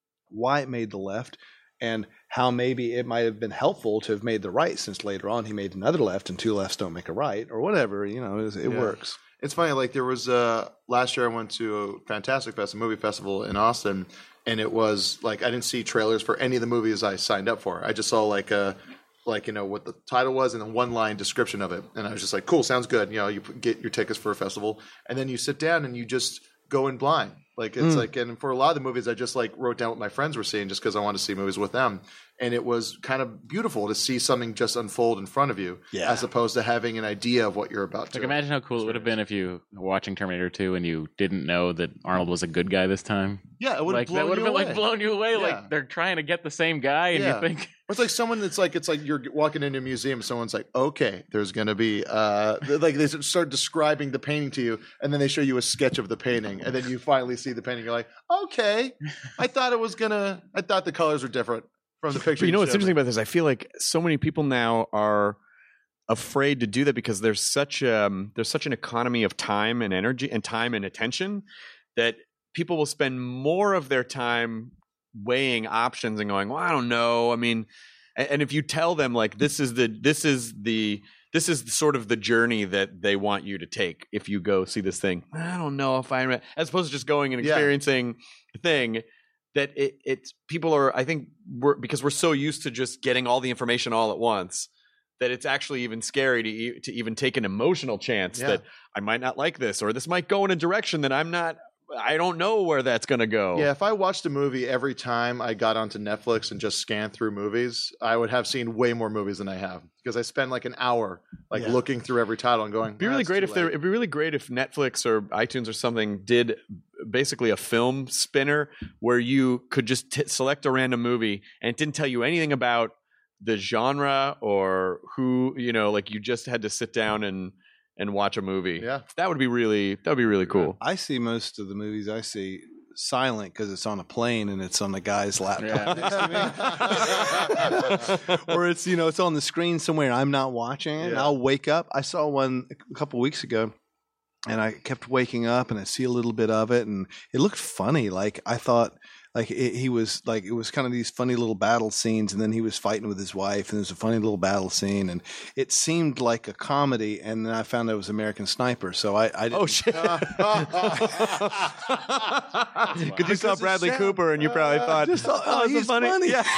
why it made the left and how maybe it might have been helpful to have made the right, since later on he made another left and two lefts don't make a right or whatever, you know, it works. It's funny, like there was last year I went to a Fantastic Fest, a movie festival in Austin, and it was like I didn't see trailers for any of the movies I signed up for. I just saw like you know what the title was and a one line description of it, and I was just like, cool, sounds good. You know, you get your tickets for a festival, and then you sit down and you just go in blind. Like it's like, and for a lot of the movies, I just like wrote down what my friends were seeing just because I wanted to see movies with them. And it was kind of beautiful to see something just unfold in front of you, as opposed to having an idea of what you're about to. Like imagine how cool it would have been if you were watching Terminator 2 and you didn't know that Arnold was a good guy this time. Yeah, it would have Like that would have been like blown you away. Yeah. Like they're trying to get the same guy, and you think Or it's like someone that's like, it's like you're walking into a museum. Someone's like, okay, there's going to be, like they start describing the painting to you, and then they show you a sketch of the painting, and then you finally see the painting. You're like, okay, I thought the colors were different from the picture. But you know what's showed interesting me. about this? I feel like so many people now are afraid to do that because there's such an economy of time and energy and time and attention that people will spend more of their time weighing options and going, well, I don't know. I mean, and if you tell them like this is sort of the journey that they want you to take if you go see this thing. I don't know if as opposed to just going and experiencing the thing. That it's people are, I think, because we're so used to just getting all the information all at once, that it's actually even scary to even take an emotional chance that I might not like this, or this might go in a direction that I don't know where that's going to go. Yeah, if I watched a movie every time I got onto Netflix and just scanned through movies, I would have seen way more movies than I have because I spend like an hour looking through every title and going. It'd be really great if Netflix or iTunes or something did basically a film spinner where you could just select a random movie and it didn't tell you anything about the genre or who, you know, like you just had to sit down and watch a movie. Yeah. That would be really cool. I see most of the movies I see silent because it's on a plane and it's on the guy's laptop next to me. Or it's, you know, it's on the screen somewhere and I'm not watching it. And I'll wake up. I saw one a couple weeks ago. and I kept waking up and I see a little bit of it, and it looked funny. Like I thought, like he was like it was kind of these funny little battle scenes, and then he was fighting with his wife, and there's a funny little battle scene, and it seemed like a comedy. And then I found out it was American Sniper, so I didn't, Oh shit! Because you saw Bradley Cooper and you probably thought, oh, he's funny. Yeah.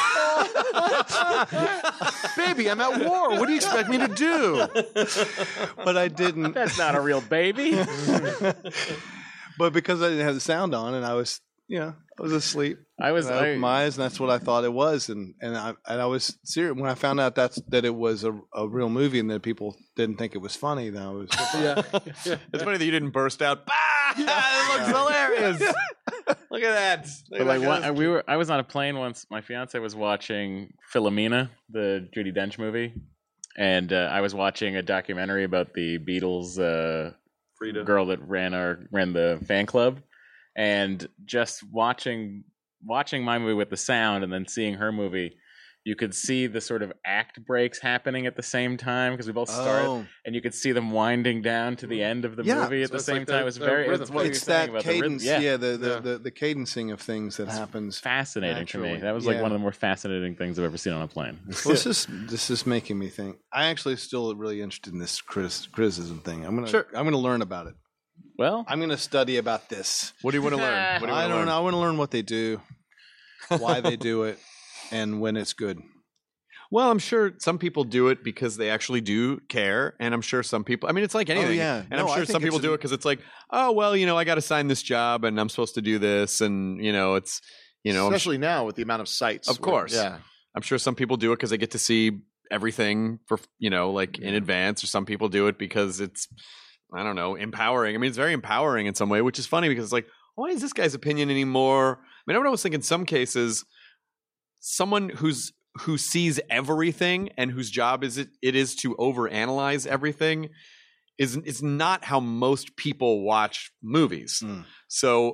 Baby, I'm at war. What do you expect me to do? But I didn't. That's not a real baby. But because I didn't have the sound on, and I was asleep. I opened my eyes, and that's what I thought it was. And I was serious when I found out that it was a real movie, and that people didn't think it was funny. Then I was It's funny that you didn't burst out. Bah! It looks hilarious. Look at that. But like I was on a plane once. My fiance was watching Philomena, the Judi Dench movie, and I was watching a documentary about the Beatles Frida. girl that ran the fan club, and just watching my movie with the sound and then seeing her movie, you could see the sort of act breaks happening at the same time because we both started, and you could see them winding down to the end of the movie at the same time. It was very rhythm. it's that cadence, the cadencing of things that happens. Fascinating naturally. to me. That was like one of the more fascinating things I've ever seen on a plane. Well, this is making me think. I actually still really interested in this criticism thing. I'm gonna learn about it. Well, I'm gonna study about this. What do you want to learn? I don't know. I want to learn what they do, why they do it, and when it's good. Well, I'm sure some people do it because they actually do care, and I'm sure some people. I mean, it's like anything. yeah. And I'm sure some people do it because it's like, oh well, I got to sign this job, and I'm supposed to do this, and it's especially now with the amount of sites. Of course, yeah. I'm sure some people do it because they get to see everything for like in advance, or some people do it because it's, I don't know, empowering. I mean, it's very empowering in some way, which is funny because it's like, why is this guy's opinion anymore? I mean, I was thinking in some cases, someone who sees everything and whose job it is to overanalyze everything is not how most people watch movies. So,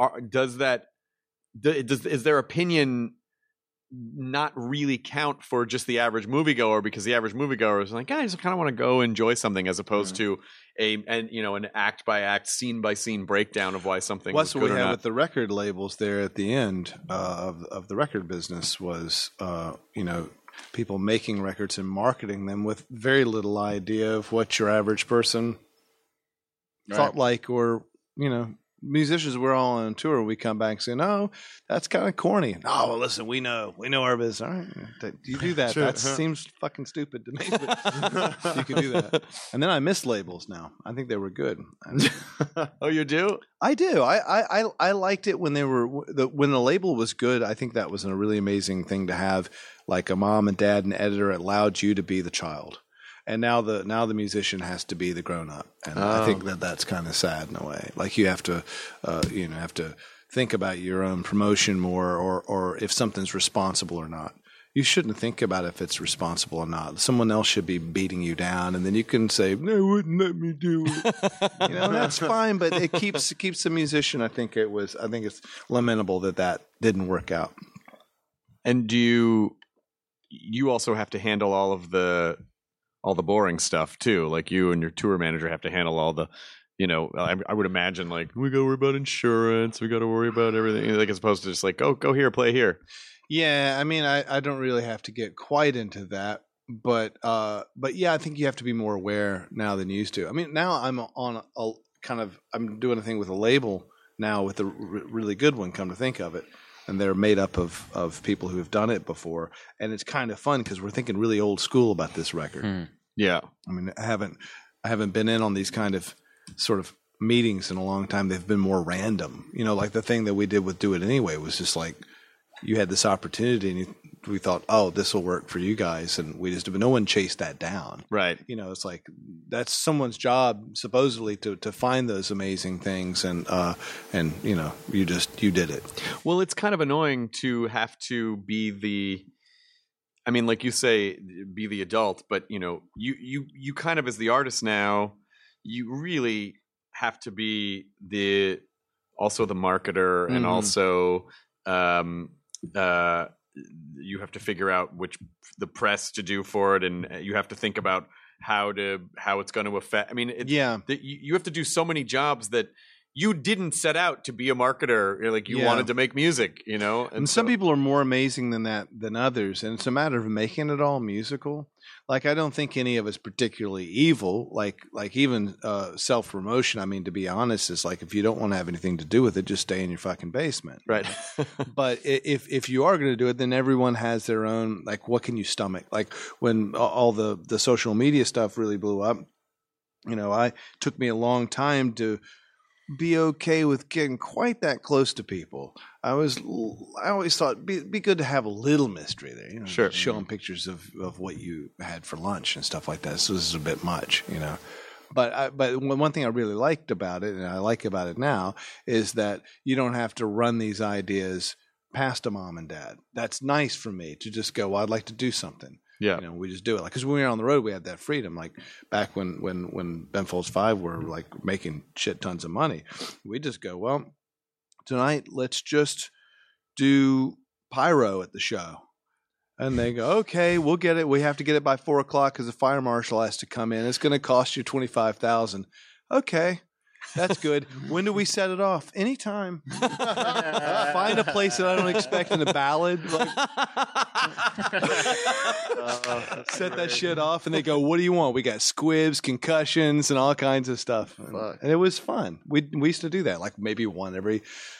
is their opinion not really count for just the average moviegoer, because the average moviegoer is like, I just kind of want to go enjoy something, as opposed to an act by act, scene by scene breakdown of why something was good or not. What we had with the record labels there at the end of the record business was, people making records and marketing them with very little idea of what your average person thought like, or, musicians, we're all on tour. We come back and say, no, that's kind of corny. Oh, well, listen, we know our business. All right, you do that. That seems fucking stupid to me, but you can do that. And then I miss labels now. I think they were good. Oh, you do? I do. I liked it when when the label was good. I think that was a really amazing thing to have, like a mom and dad and editor allowed you to be the child. And now the musician has to be the grown up, and I think that's kind of sad in a way. Like you have to, have to think about your own promotion more, or if something's responsible or not. You shouldn't think about if it's responsible or not. Someone else should be beating you down, and then you can say, "No, they wouldn't let me do it." That's fine, but it keeps the musician. I think it's lamentable that didn't work out. And do you also have to handle all the boring stuff too? Like you and your tour manager have to handle all the, I would imagine, like, we got to worry about insurance, we got to worry about everything, like, as opposed to just like, go here, play here. Yeah, I mean, I don't really have to get quite into that, but yeah, I think you have to be more aware now than you used to. I mean, now I'm on I'm doing a thing with a label now with a really good one, come to think of it. And they're made up of people who have done it before. And it's kind of fun because we're thinking really old school about this record. Yeah. I mean, I haven't been in on these kind of sort of meetings in a long time. They've been more random. Like the thing that we did with Do It Anyway was just like, you had this opportunity and we thought, oh, this will work for you guys. And no one chased that down. Right. It's like, that's someone's job supposedly to find those amazing things. And you did it. Well, it's kind of annoying to have to be like you say, be the adult, but you kind of, as the artist now, you really have to be also the marketer, and also, you have to figure out which the press to do for it, and you have to think about how it's going to affect. I mean, Yeah. You have to do so many jobs that you didn't set out to be a marketer. Like you wanted to make music, And some people are more amazing than others, and it's a matter of making it all musical. Like I don't think any of us particularly evil. Like even self promotion. I mean, to be honest, is like if you don't want to have anything to do with it, just stay in your fucking basement. Right. But if you are going to do it, then everyone has their own. Like, what can you stomach? Like when all the social media stuff really blew up. Took me a long time to be okay with getting quite that close to people. I always thought it'd be good to have a little mystery there. Sure. Showing pictures of what you had for lunch and stuff like that. So this is a bit much, But one thing I really liked about it, and I like about it now, is that you don't have to run these ideas past a mom and dad. That's nice for me to just go, well, I'd like to do something. Yeah. We just do it. Like, because when we were on the road, we had that freedom. Like back when Ben Folds 5 were like making shit tons of money, we just go, well, tonight let's just do pyro at the show. And they go, okay, we'll get it. We have to get it by 4:00 because the fire marshal has to come in. It's going to cost you $25,000. Okay. That's good. When do we set it off? Anytime. Find a place that I don't expect in a ballad. Set that shit off, and they go, "What do you want?" We got squibs, concussions, and all kinds of stuff. And it was fun. We used to do that, like maybe one every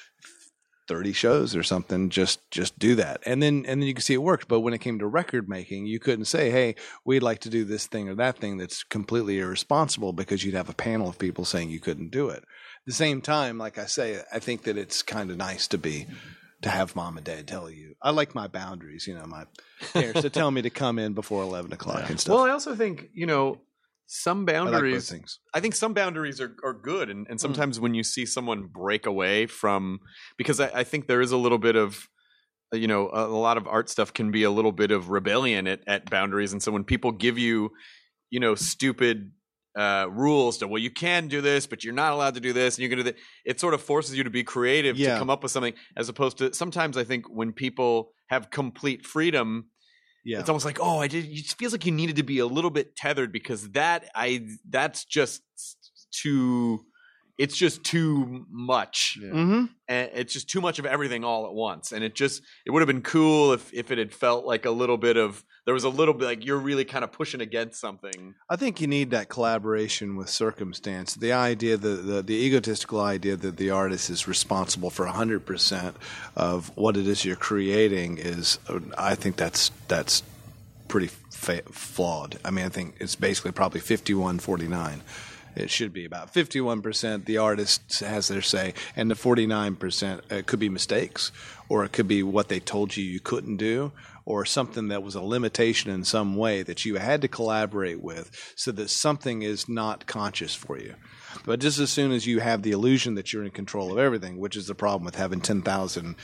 30 shows or something. Just do that, and then you can see it worked. But when it came to record making, you couldn't say, "Hey, we'd like to do this thing or that thing." That's completely irresponsible because you'd have a panel of people saying you couldn't do it. At the same time, like I say, I think that it's kind of nice to have mom and dad tell you. I like my boundaries, my parents to tell me to come in before 11 o'clock and stuff. Well, I also think some boundaries. I like both things. I think some boundaries are good, and sometimes when you see someone break away from, because I think there is a little bit of, a lot of art stuff can be a little bit of rebellion at boundaries, and so when people give you, stupid rules to, well, you can do this, but you're not allowed to do this, and you can do that, it sort of forces you to be creative to come up with something, as opposed to sometimes I think when people have complete freedom. Yeah. It's almost like, it feels like you needed to be a little bit tethered because that's just too, it's just too much. Yeah. Mm-hmm. And it's just too much of everything all at once. And it would have been cool if it had felt like there was a little bit like you're really kind of pushing against something. I think you need that collaboration with circumstance. The idea, the egotistical idea that the artist is responsible for 100% of what it is you're creating I think that's pretty flawed. I mean, I think it's basically probably 51-49. It should be about 51% the artist has their say, and the 49% it could be mistakes, or it could be what they told you couldn't do, or something that was a limitation in some way that you had to collaborate with so that something is not conscious for you. But just as soon as you have the illusion that you're in control of everything, which is the problem with having 10,000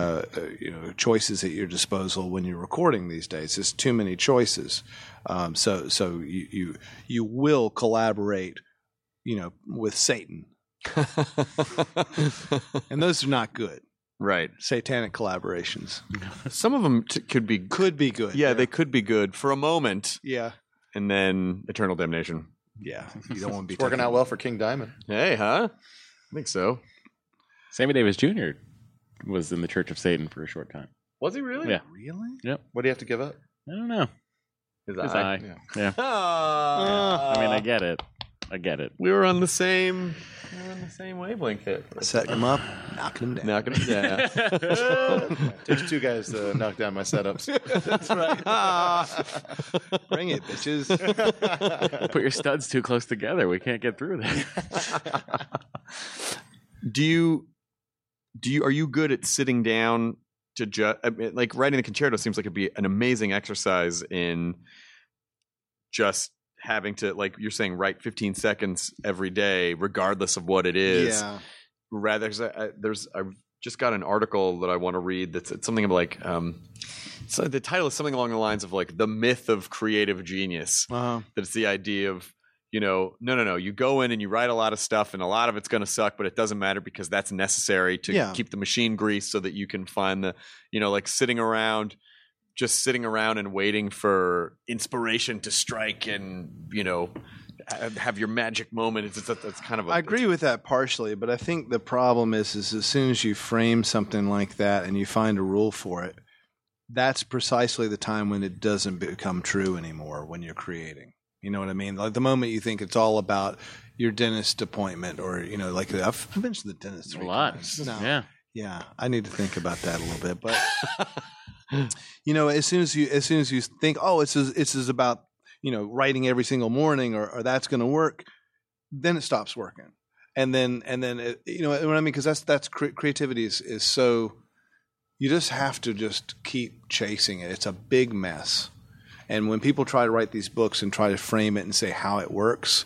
choices at your disposal when you're recording these days, there's too many choices. So you will collaborate, with Satan. And those are not good. Right. Satanic collaborations. Some of them could be good. Yeah, they could be good for a moment. Yeah. And then eternal damnation. Yeah. You don't want to be it's working out well for King Diamond. Hey, huh? I think so. Sammy Davis Jr. was in the Church of Satan for a short time. Was he really? Yeah. Really? Yep. What do you have to give up? I don't know. His eye. Yeah. I mean, I get it. We were on the same wavelength there. Setting him up, knocking him down. Takes two guys to knock down my setups. That's right. Bring it, bitches. Put your studs too close together. We can't get through that. Are you good at sitting down to like writing the concerto seems like it'd be an amazing exercise in just having to, like you're saying, write 15 seconds every day, regardless of what it is. Yeah. Rather, I've just got an article that I want to read. It's something like, so the title is something along the lines of like the myth of creative genius. Uh-huh. That it's the idea of, no. You go in and you write a lot of stuff, and a lot of it's going to suck, but it doesn't matter because that's necessary to keep the machine greased so that you can find the, like sitting around just sitting around and waiting for inspiration to strike and, have your magic moment. It's kind of I agree with that partially, but I think the problem is as soon as you frame something like that and you find a rule for it, that's precisely the time when it doesn't become true anymore when you're creating. You know what I mean? Like the moment you think it's all about your dentist appointment or, like I've mentioned the dentist A lot. Yeah. Yeah, I need to think about that a little bit. But, as soon as you think, oh, it's about, writing every single morning or that's going to work, then it stops working. And then it, what I mean? Because that's creativity is so, you just have to just keep chasing it. It's a big mess. And when people try to write these books and try to frame it and say how it works,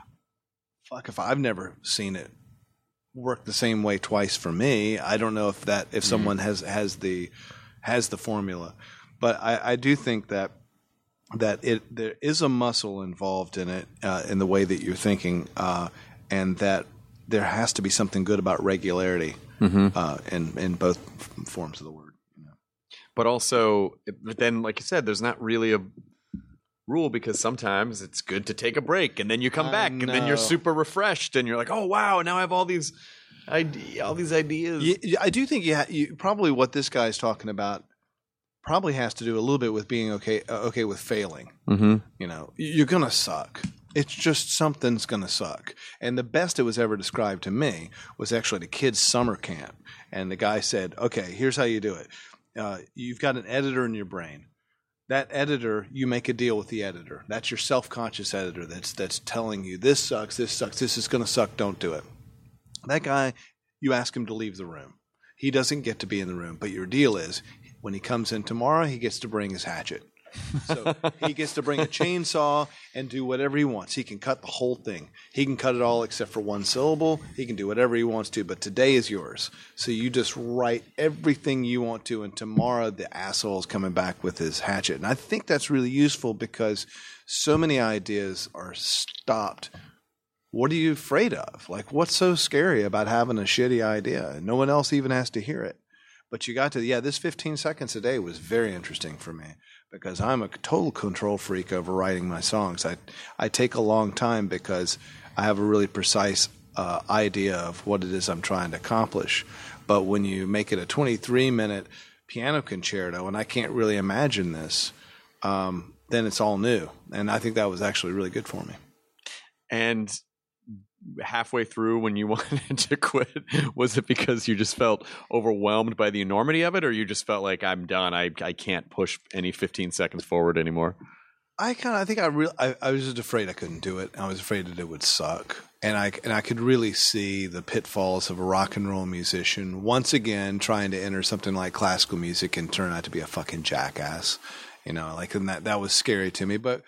if I've never seen it work the same way twice for me, I don't know if someone has the formula. But I do think that there is a muscle involved in it, in the way that you're thinking, and that there has to be something good about regularity in both forms of the word. But also, but then, like you said, there's not really a rule because sometimes it's good to take a break and then you come back and then you're super refreshed and you're like, oh wow, now I have all these ideas. I do think you probably what this guy's talking about probably has to do a little bit with being okay with failing. Mm-hmm. You're gonna suck. It's just something's gonna suck. And the best it was ever described to me was actually the kids' summer camp. And the guy said, okay, here's how you do it. You've got an editor in your brain. That editor, you make a deal with the editor. That's your self-conscious editor that's telling you this sucks, this is going to suck, don't do it. That guy, you ask him to leave the room. He doesn't get to be in the room, but your deal is when he comes in tomorrow, he gets to bring his hatchet. So he gets to bring a chainsaw and do whatever he wants. He can cut the whole thing. He can cut it all except for one syllable. He can do whatever he wants to, but today is yours. So you just write everything you want to, and tomorrow the asshole is coming back with his hatchet. And I think that's really useful because so many ideas are stopped. What are you afraid of? Like, what's so scary about having a shitty idea? No one else even has to hear it. But you got to, this 15 seconds a day was very interesting for me because I'm a total control freak over writing my songs. I take a long time because I have a really precise idea of what it is I'm trying to accomplish. But when you make it a 23-minute piano concerto, and I can't really imagine this, then it's all new. And I think that was actually really good for me. And halfway through when you wanted to quit, was it because you just felt overwhelmed by the enormity of it, or you just felt like I'm done, I can't push any 15 seconds forward anymore? I was just afraid I couldn't do it. I was afraid that it would suck. And I could really see the pitfalls of a rock and roll musician once again trying to enter something like classical music and turn out to be a fucking jackass. And that was scary to me. But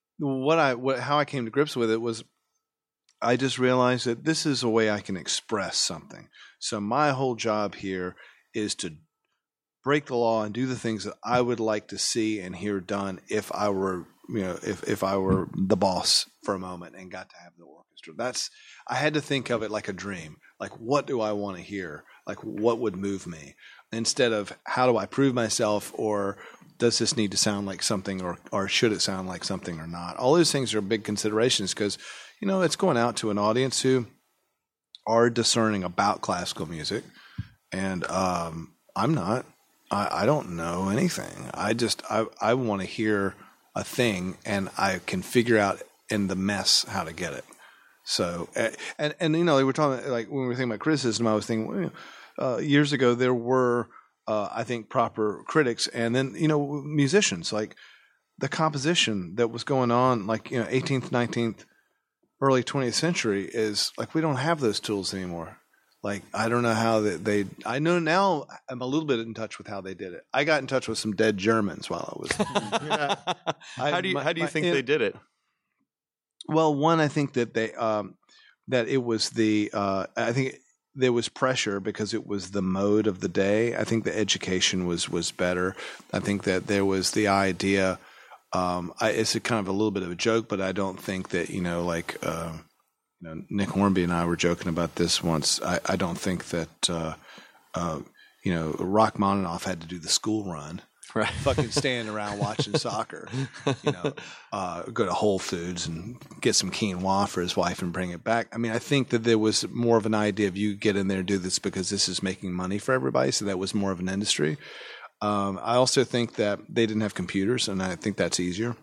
how I came to grips with it was I just realized that this is a way I can express something. So my whole job here is to break the law and do the things that I would like to see and hear done if I were, if I were the boss for a moment and got to have the orchestra. I had to think of it like a dream. Like, what do I want to hear? Like, what would move me? Instead of how do I prove myself, or does this need to sound like something, or should it sound like something or not? All those things are big considerations because it's going out to an audience who are discerning about classical music, and I'm not. I don't know anything. I want to hear a thing, and I can figure out in the mess how to get it. So, and we're talking like when we were thinking about criticism, I was thinking years ago there were I think proper critics, and then musicians, like the composition that was going on, like 18th, 19th. Early 20th century is like we don't have those tools anymore. Like I don't know how I know now I'm a little bit in touch with how they did it. I got in touch with some dead Germans while I was How do you think they did it? Well, one, I think that they that it was I think there was pressure because it was the mode of the day. I think the education was better. I think that there was the idea. It's a kind of a little bit of a joke, but I don't think that Nick Hornby and I were joking about this once. I don't think that Rachmaninoff had to do the school run. Right. fucking staying around watching soccer. Go to Whole Foods and get some quinoa for his wife and bring it back. I mean, I think that there was more of an idea of you get in there and do this because this is making money for everybody. So that was more of an industry. I also think that they didn't have computers, and I think that's easier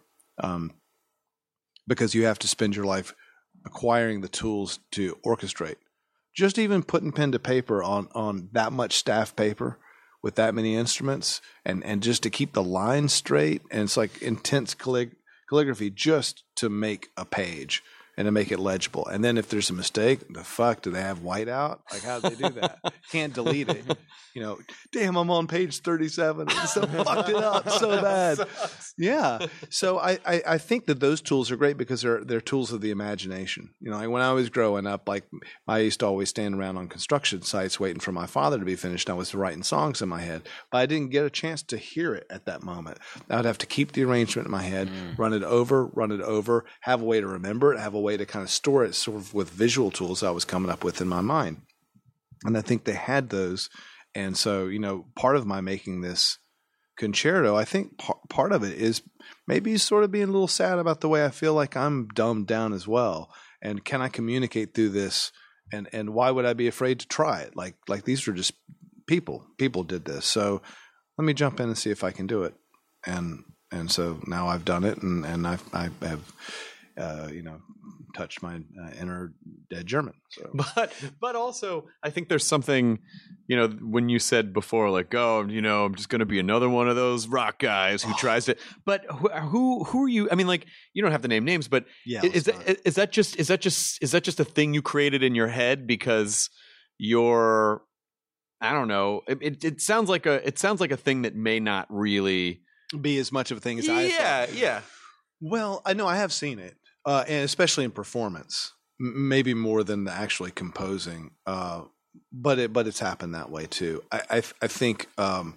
because you have to spend your life acquiring the tools to orchestrate. Just even putting pen to paper on that much staff paper with that many instruments and just to keep the lines straight. And it's like intense calligraphy just to make a page and to make it legible. And then if there's a mistake, the fuck, do they have whiteout? Like, how do they do that? Can't delete it. Damn, I'm on page 37. I so fucked it up so bad. Yeah. So I think that those tools are great because they're tools of the imagination. Like when I was growing up, like I used to always stand around on construction sites waiting for my father to be finished. I was writing songs in my head, but I didn't get a chance to hear it at that moment. I would have to keep the arrangement in my head, run it over, have a way to remember it, have a way to kind of store it sort of with visual tools I was coming up with in my mind. And I think they had those. And so, part of my making this concerto, I think part of it is maybe sort of being a little sad about the way I feel like I'm dumbed down as well. And can I communicate through this? And why would I be afraid to try it? Like these were just people. People did this. So let me jump in and see if I can do it. And so now I've done it, and I have touched my inner dead German. So. But also, I think there's something, when you said before, like, I'm just going to be another one of those rock guys who tries to. But who are you? I mean, like, you don't have to name names, but is that just a thing you created in your head because you're, I don't know. It sounds like a thing that may not really be as much of a thing as I thought. Yeah. Well, I know I have seen it. And especially in performance, maybe more than actually composing, but it's happened that way too. I think, and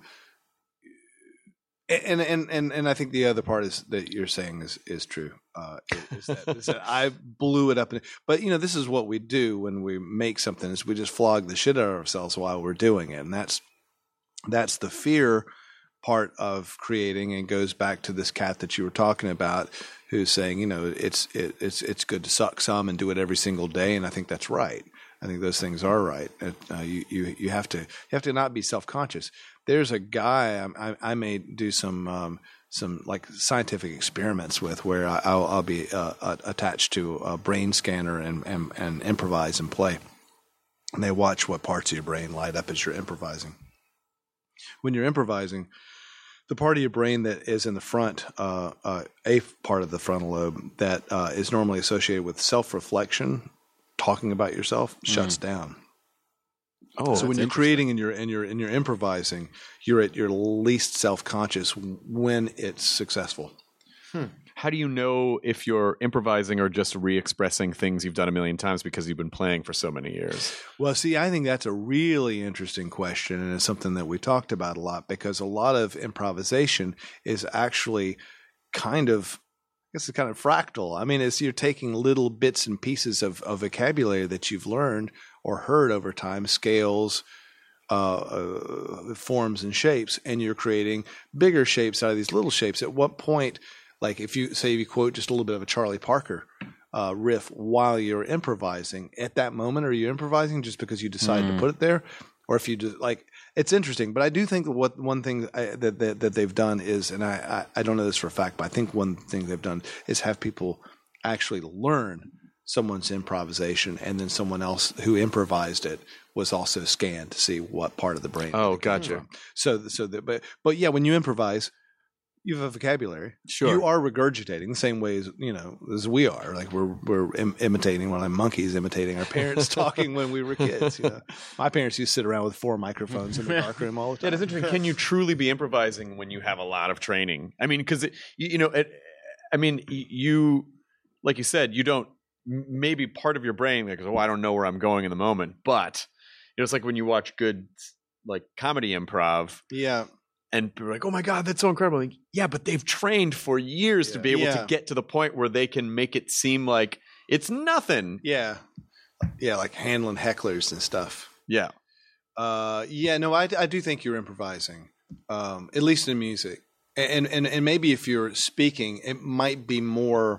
I think the other part is that you're saying is true. Is that I blew it up, but this is what we do when we make something: is we just flog the shit out of ourselves while we're doing it, and that's the fear part of creating, and goes back to this cat that you were talking about, who's saying, it's good to suck some and do it every single day, and I think that's right. I think those things are right. You have to not be self-conscious. There's a guy I may do some like scientific experiments with, where I'll be attached to a brain scanner and improvise and play, and they watch what parts of your brain light up as you're improvising. When you're improvising, the part of your brain that is in the front, a part of the frontal lobe that is normally associated with self-reflection, talking about yourself, shuts down. Oh, so when you're creating and you're improvising, you're at your least self-conscious when it's successful. How do you know if you're improvising or just re-expressing things you've done a million times because you've been playing for so many years? Well, see, I think that's a really interesting question, and it's something that we talked about a lot, because a lot of improvisation is actually kind of fractal. I mean, it's you're taking little bits and pieces of vocabulary that you've learned or heard over time, scales, forms and shapes, and you're creating bigger shapes out of these little shapes. At what point, like if you quote just a little bit of a Charlie Parker riff while you're improvising, at that moment, are you improvising just because you decided to put it there? Or if you do, like, it's interesting. But I do think that one thing that they've done is, and I don't know this for a fact, but I think one thing they've done is have people actually learn someone's improvisation, and then someone else who improvised it was also scanned to see what part of the brain. Oh, gotcha. But yeah, when you improvise, you have a vocabulary. Sure. You are regurgitating the same way as we are. Like we're imitating, monkeys imitating our parents talking when we were kids. My parents used to sit around with 4 microphones in the dark room all the time. Yeah, it's interesting. Can you truly be improvising when you have a lot of training? I mean, because you, like you said, you don't. Maybe part of your brain goes, I don't know where I'm going in the moment. But it's like when you watch good like comedy improv. Yeah. And people are like, oh my God, that's so incredible. Like, yeah, but they've trained for years to be able to get to the point where they can make it seem like it's nothing. Yeah. Yeah, like handling hecklers and stuff. Yeah. I do think you're improvising. at least in music. And maybe if you're speaking, it might be more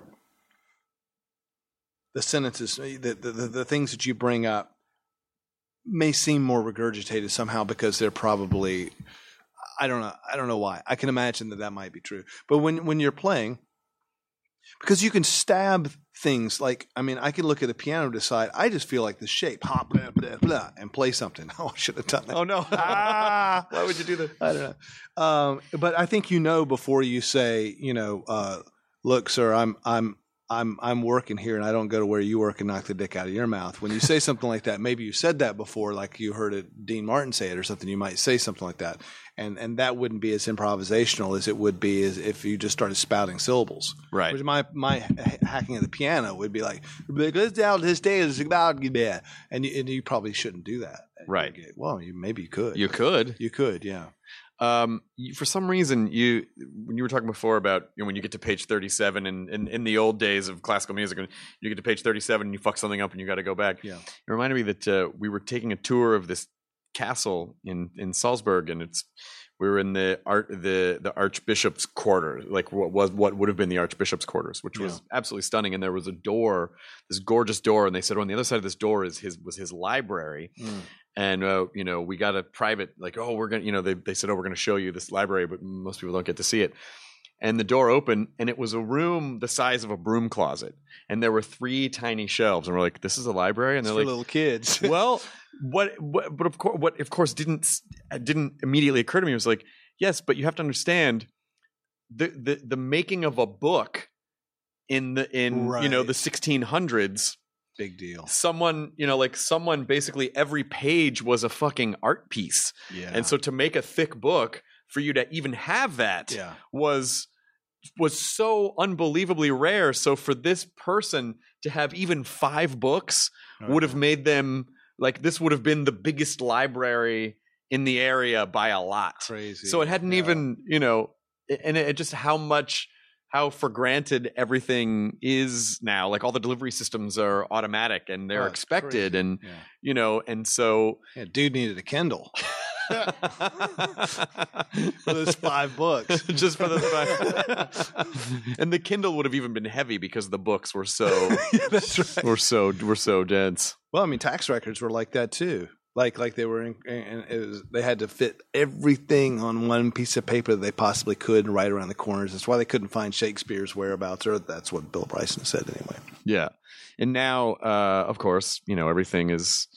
the sentences, the things that you bring up may seem more regurgitated somehow because they're probably, I don't know why. I can imagine that might be true. But when you're playing, because you can stab things like, I mean, I can look at a piano and decide, I just feel like the shape, blah, blah, blah, and play something. Oh, I should have done that. Oh no! Why would you do that? I don't know. But I think before you say, look, sir, I'm working here and I don't go to where you work and knock the dick out of your mouth. When you say something like that, maybe you said that before, like you heard Dean Martin say it or something. You might say something like that, and that wouldn't be as improvisational as it would be as if you just started spouting syllables. Right. Which my hacking of the piano would be like, "Let's down this day is about bad," and you probably shouldn't do that. Right. Well, maybe you could. You could. You could. Yeah. For some reason, when you were talking before about when you get to page 37 and in the old days of classical music, and you get to page 37 and you fuck something up and you got to go back. Yeah. It reminded me that we were taking a tour of this castle in Salzburg, and we were in the Archbishop's quarters, like what would have been the Archbishop's quarters, which was absolutely stunning. And there was a door, this gorgeous door, and they said on the other side of this door was his library. And we got a private, like, oh, we're gonna, they said, oh, we're gonna show you this library, but most people don't get to see it. And the door opened, and it was a room the size of a broom closet, and there were 3 tiny shelves, and we're like, this is a library, and they're for like, little kids. well, what of course didn't immediately occur to me was like, yes, but you have to understand the making of a book in the 1600s. Big deal. Someone basically every page was a fucking art piece. Yeah. And so to make a thick book for you to even have that was so unbelievably rare. So for this person to have even 5 books would have made them like, this would have been the biggest library in the area by a lot. Crazy. So it hadn't even, and it just how for granted everything is now. Like all the delivery systems are automatic and they're expected. Crazy. And, and so. Yeah, dude needed a Kindle. For those 5 books. Just for those 5. And the Kindle would have even been heavy because the books were so, that's right. were so dense. Well, I mean, tax records were like that too. Like they were, they had to fit everything on one piece of paper that they possibly could and right around the corners. That's why they couldn't find Shakespeare's whereabouts, or that's what Bill Bryson said anyway. Yeah, and now, of course, everything is,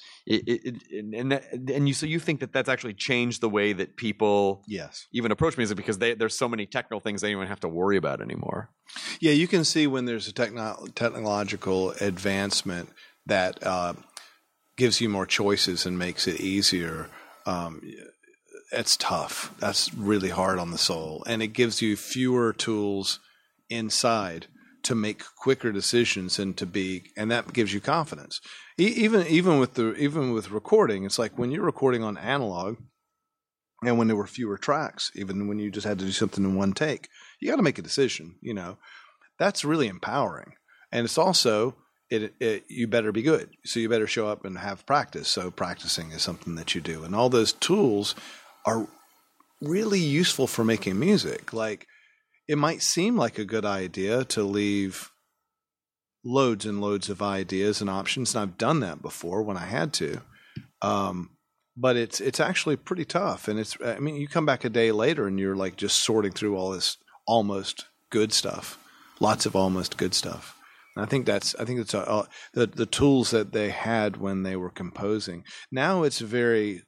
so you think that that's actually changed the way that people, even approach music because there's so many technical things they don't even have to worry about anymore. Yeah, you can see when there's a technological advancement that gives you more choices and makes it easier. It's tough. That's really hard on the soul. And it gives you fewer tools inside to make quicker decisions and that gives you confidence. Even with recording, it's like when you're recording on analog and when there were fewer tracks, even when you just had to do something in one take, you got to make a decision, That's really empowering. And it's also, you better be good. So you better show up and have practice. So practicing is something that you do. And all those tools are really useful for making music. Like, it might seem like a good idea to leave loads and loads of ideas and options. And I've done that before when I had to. But it's actually pretty tough. And you come back a day later and you're like just sorting through all this almost good stuff, lots of almost good stuff. I think it's the tools that they had when they were composing. Now it's very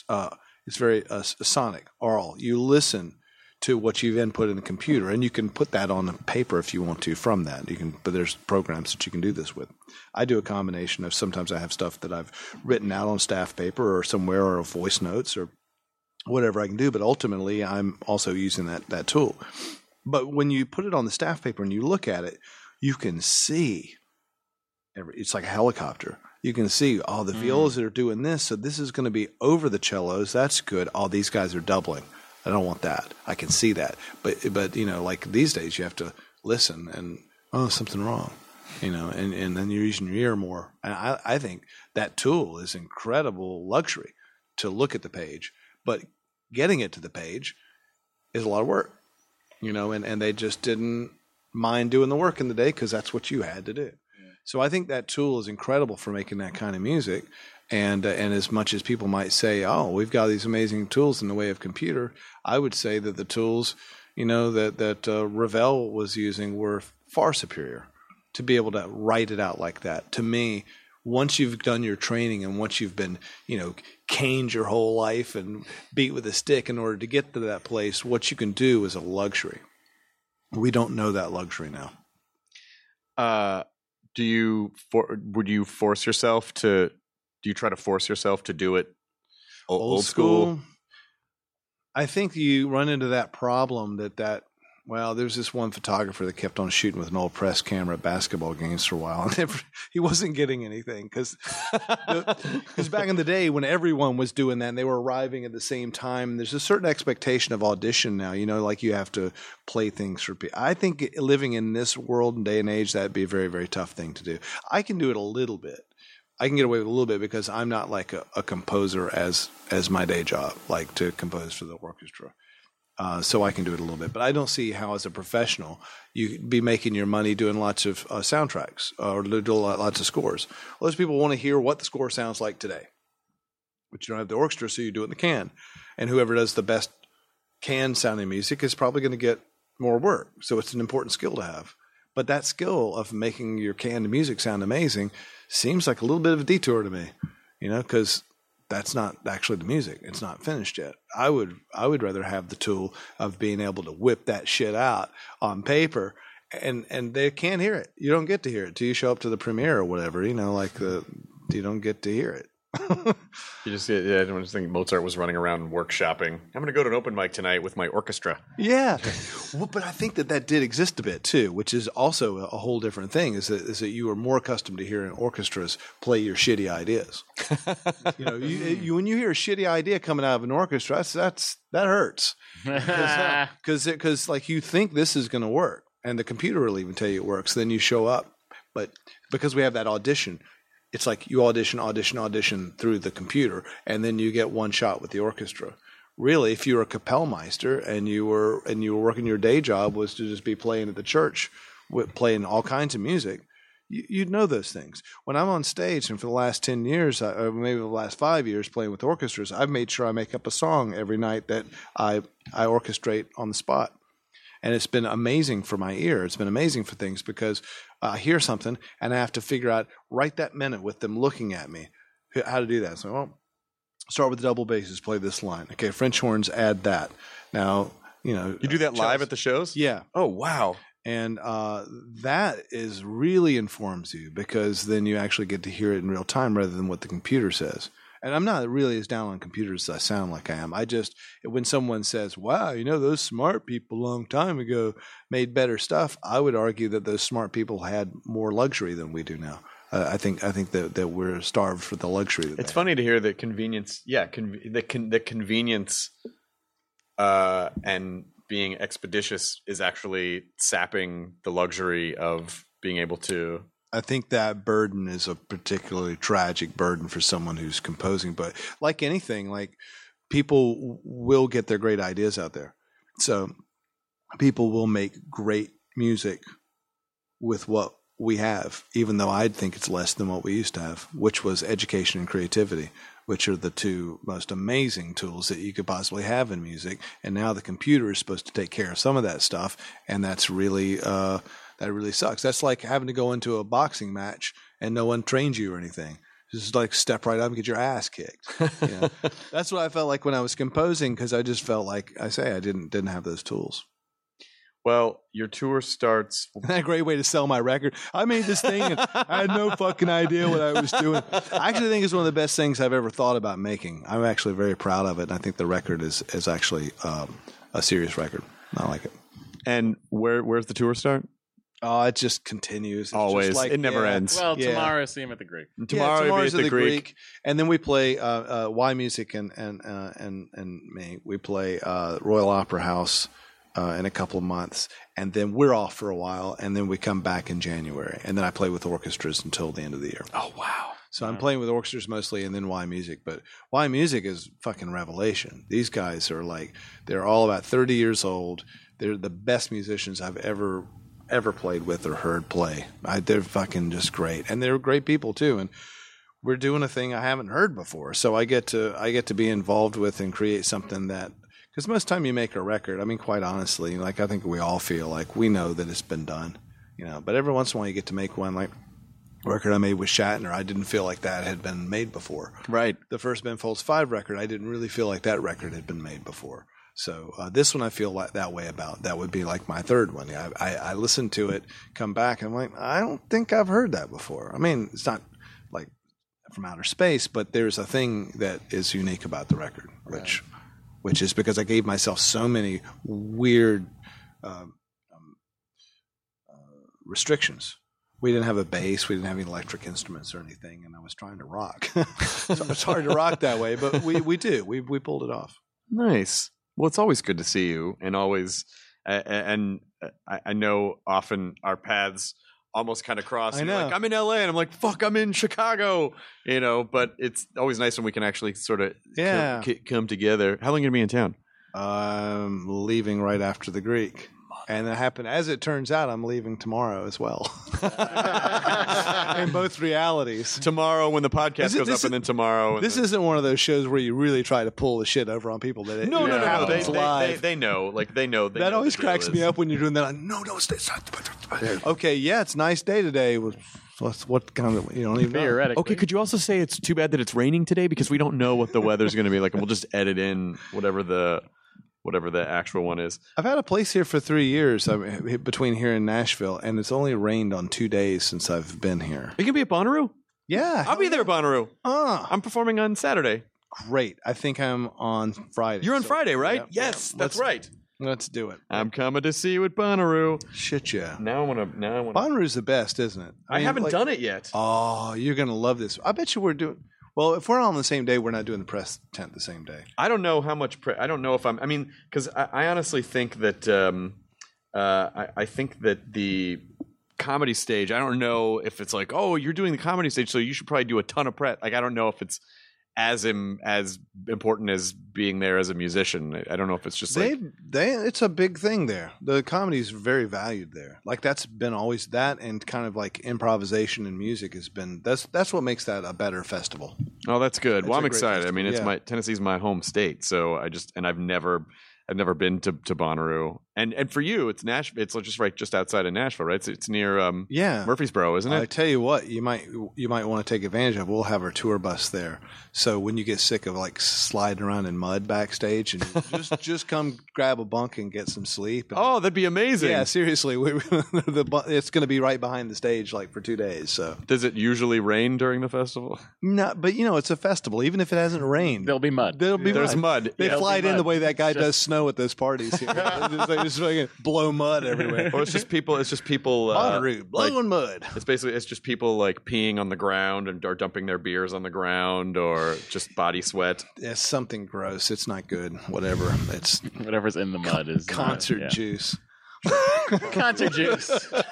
sonic, oral. You listen to what you've input in the computer, and you can put that on the paper if you want to from that. But there's programs that you can do this with. I do a combination of, sometimes I have stuff that I've written out on staff paper or somewhere, or voice notes or whatever I can do. But ultimately, I'm also using that tool. But when you put it on the staff paper and you look at it, you can see, it's like a helicopter. You can see, the violas that are doing this, so this is going to be over the cellos. That's good. These guys are doubling. I don't want that. I can see that. But like these days, you have to listen and, something wrong, and then you're using your ear more. And I think that tool is incredible luxury to look at the page, but getting it to the page is a lot of work, and they just didn't mind doing the work in the day because that's what you had to do. So I think that tool is incredible for making that kind of music. And as much as people might say, oh, we've got these amazing tools in the way of computer, I would say that the tools, that Ravel was using were far superior to be able to write it out like that. To me, once you've done your training and once you've been, caned your whole life and beat with a stick in order to get to that place, what you can do is a luxury. We don't know that luxury now. Do you try to force yourself to do it old school? I think you run into that problem there's this one photographer that kept on shooting with an old press camera at basketball games for a while. And he wasn't getting anything because back in the day when everyone was doing that and they were arriving at the same time, there's a certain expectation of audition now, like you have to play things for people. I think living in this world and day and age, that'd be a very, very tough thing to do. I can do it a little bit. I can get away with a little bit because I'm not like a composer as my day job, like to compose for the orchestra. So I can do it a little bit, but I don't see how, as a professional, you'd be making your money doing lots of soundtracks or do lots of scores. Well, those people want to hear what the score sounds like today, but you don't have the orchestra, so you do it in the can. And whoever does the best can sounding music is probably going to get more work. So it's an important skill to have. But that skill of making your canned music sound amazing seems like a little bit of a detour to me, because that's not actually the music. It's not finished yet. I would rather have the tool of being able to whip that shit out on paper, and they can't hear it. You don't get to hear it till you show up to the premiere or whatever. You don't get to hear it. You just I don't think Mozart was running around workshopping. I'm going to go to an open mic tonight with my orchestra. Yeah, well, but I think that did exist a bit too, which is also a whole different thing. Is that you are more accustomed to hearing orchestras play your shitty ideas. When you hear a shitty idea coming out of an orchestra, that hurts because like you think this is going to work, and the computer will even tell you it works. Then you show up, but because we have that audition. It's like you audition through the computer, and then you get one shot with the orchestra. Really, if you were a Kapellmeister and you were working, your day job was to just be playing at the church, playing all kinds of music, you'd know those things. When I'm on stage, and for the last 10 years, or maybe the last 5 years playing with orchestras, I've made sure I make up a song every night that I orchestrate on the spot. And it's been amazing for my ear. It's been amazing for things because I hear something and I have to figure out right that minute with them looking at me how to do that. So, start with the double basses, play this line. Okay, French horns, add that. Now, you do that live at the shows? Yeah. Oh, wow. And that really informs you because then you actually get to hear it in real time rather than what the computer says. And I'm not really as down on computers as I sound like I am. When someone says, wow, those smart people a long time ago made better stuff, I would argue that those smart people had more luxury than we do now. I think that we're starved for the luxury. It's funny to hear that convenience, the convenience and being expeditious is actually sapping the luxury of being able to. I think that burden is a particularly tragic burden for someone who's composing. But like anything, like people will get their great ideas out there. So people will make great music with what we have, even though I'd think it's less than what we used to have, which was education and creativity, which are the two most amazing tools that you could possibly have in music. And now the computer is supposed to take care of some of that stuff, and that's really that really sucks. That's like having to go into a boxing match and no one trains you or anything. Just like step right up and get your ass kicked. That's what I felt like when I was composing, because I just felt like I didn't have those tools. Well, your tour starts. Isn't that a great way to sell my record? I made this thing and I had no fucking idea what I was doing. I actually think it's one of the best things I've ever thought about making. I'm actually very proud of it, and I think the record is actually a serious record. I like it. And where's the tour start? Oh, it just continues. It's always. Just like, it never ends. Well, tomorrow, see him at the Greek. Tomorrow's at the Greek. And then we play Y Music and me. We play Royal Opera House in a couple of months. And then we're off for a while. And then we come back in January. And then I play with orchestras until the end of the year. Oh, wow. So I'm playing with orchestras mostly, and then Y Music. But Y Music is fucking revelation. These guys are like, they're all about 30 years old. They're the best musicians I've ever played with or heard play. They're fucking just great, and they're great people too. And we're doing a thing I haven't heard before, so I get to be involved with and create something that. Because most time you make a record, I mean, quite honestly, like I think we all feel like we know that it's been done, But every once in a while you get to make one, like the record I made with Shatner. I didn't feel like that had been made before. Right. The first Ben Folds 5 record, I didn't really feel like that record had been made before. So this one I feel like that way about. That would be like my third one. I listened to it, come back, and I'm like, I don't think I've heard that before. I mean, it's not like from outer space, but there's a thing that is unique about the record, which is because I gave myself so many weird restrictions. We didn't have a bass. We didn't have any electric instruments or anything, and I was trying to rock. So it's hard to rock that way, but we do. We pulled it off. Nice. Well, it's always good to see you, and always, and I know often our paths almost kind of cross. I know. Like, I'm in LA, and I'm like, fuck, I'm in Chicago, But it's always nice when we can actually sort of come together. How long are you gonna be in town? I'm leaving right after the Greek. And it happened, as it turns out, I'm leaving tomorrow as well. In both realities. Tomorrow when the podcast goes up, and then tomorrow. This isn't one of those shows where you really try to pull the shit over on people. That No. happens live. They know. Like, they know. That always cracks me up when you're doing that. Like, no, stop. Okay, yeah, it's a nice day today. What kind of, you don't even know. Theoretically. Okay, could you also say it's too bad that it's raining today? Because we don't know what the weather's going to be like, and we'll just edit in whatever the actual one is. I've had a place here for 3 years, between here and Nashville, and it's only rained on 2 days since I've been here. Are you gonna be at Bonnaroo? Yeah. I'll be there at Bonnaroo. I'm performing on Saturday. Great. I think I'm on Friday. You're on Friday, right? Yeah. Yes, that's right. Let's do it. I'm coming to see you at Bonnaroo. Shit, yeah. Now I want to. Bonnaroo's the best, isn't it? I haven't done it yet. Oh, you're gonna love this. I bet you we're doing. Well, if we're all on the same day, we're not doing the press tent the same day. I don't know how much. I don't know if I'm. I mean, because I honestly think that I think that the comedy stage. I don't know if it's like, oh, you're doing the comedy stage, so you should probably do a ton of prep. Like, I don't know if it's as important as being there as a musician. I don't know if it's just it's a big thing there. The comedy is very valued there. Like, that's been always that, and kind of like improvisation and music has been that's what makes that a better festival. Oh, that's good. Well, I'm excited. Festival. I mean, it's Tennessee's my home state, so I've never been to Bonnaroo, and for you, it's Nashville. It's just outside of Nashville, right? It's near Murfreesboro, isn't it? I tell you what, you might want to take advantage of. We'll have our tour bus there, so when you get sick of like sliding around in mud backstage, and just come grab a bunk and get some sleep. Oh, that'd be amazing. Yeah, seriously, it's going to be right behind the stage like for 2 days. So does it usually rain during the festival? No, but it's a festival. Even if it hasn't rained, There'll be mud. There's mud. They fly it in the way that guy does snow at those parties here. Just like blow mud everywhere. Or it's just people. Bonnaroo, blowing mud. It's just people like peeing on the ground or dumping their beers on the ground or just body sweat. It's something gross. It's not good. Whatever. It's whatever's in the mud is concert juice. Concert juice.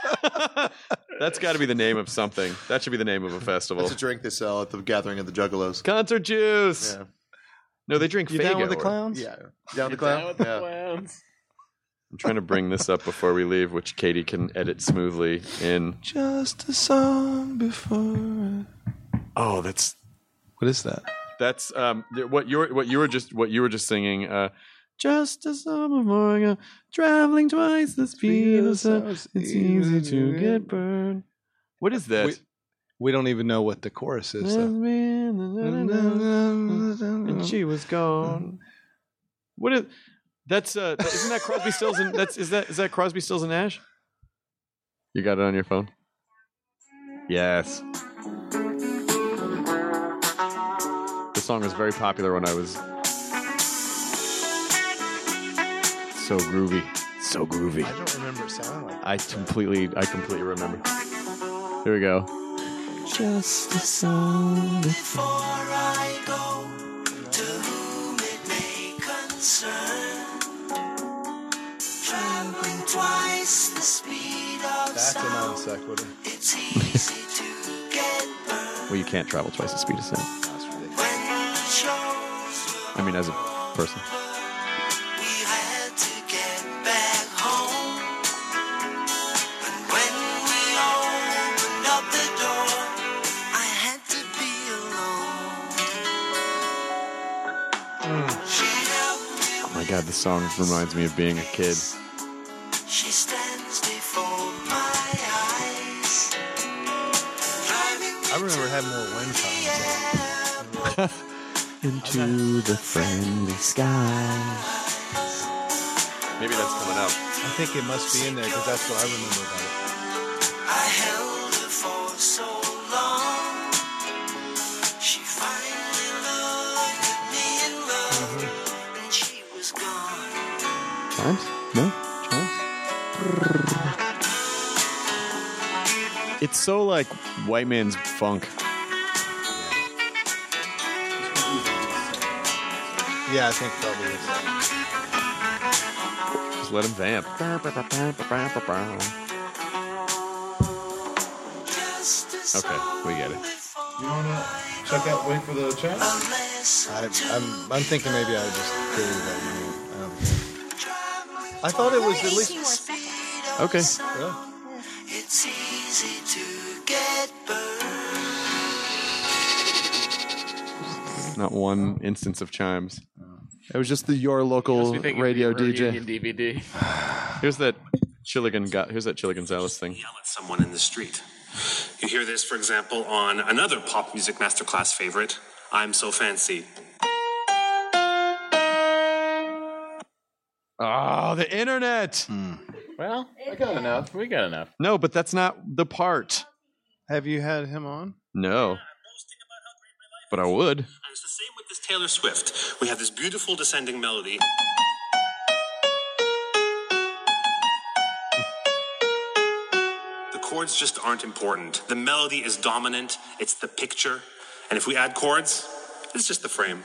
That's got to be the name of something. That should be the name of a festival. It's a drink they sell at the Gathering of the Juggalos. Concert juice. Yeah. No, they drink You Faygo. down with the clowns? Yeah. Down the clown? Yeah. Clowns. I'm trying to bring this up before we leave, which Katie can edit smoothly in. Just a song before. Oh, that's What is that? That's what you were just singing. Just a summer morning, traveling twice the speed of sound. It's easy to get burned. What is that? We don't even know what the chorus is. So. And she was gone. What is? That's isn't that Crosby, Stills and is that Crosby, Stills and Nash? You got it on your phone? Yes. This song was very popular when I was so groovy. So groovy. I don't remember it sounding like that. I completely remember. Here we go. Just a song before I go, to whom it may concern, traveling twice the speed of That's a non sound. sequitur. It's easy to get burned. Well, you can't travel twice the speed of sound. I mean, as a person. We had to get back home. But when we opened up the door, I had to be alone. She helped me. Oh my God, this song reminds me of being a kid. She stands before my eyes. Driving me I remember having more wind chimes. Into the friendly sky. Maybe that's coming up. I think it must be in there because that's what I remember about it. I held her for so long. She finally looked at me in love, and she was gone. Chimes? No? Chimes? It's so like white man's funk. Yeah, I think probably is. Just let him vamp. Okay, we get it. You want to check out, wait for the chat? I'm thinking maybe I just created that name. I thought it was at least. Okay. Really? It's easy to get burned. Not one instance of chimes. It was just your local radio DJ. DVD. Here's that Chili Gonzalez thing. Yell at someone in the street. You hear this, for example, on another pop music masterclass favorite, I'm So Fancy. Oh, the internet. Well, I got enough. we got enough. No, but that's not the part. Have you had him on? No. But I would. And it's the same with this Taylor Swift. We have this beautiful descending melody. The chords just aren't important. The melody is dominant. It's the picture. And if we add chords, it's just the frame.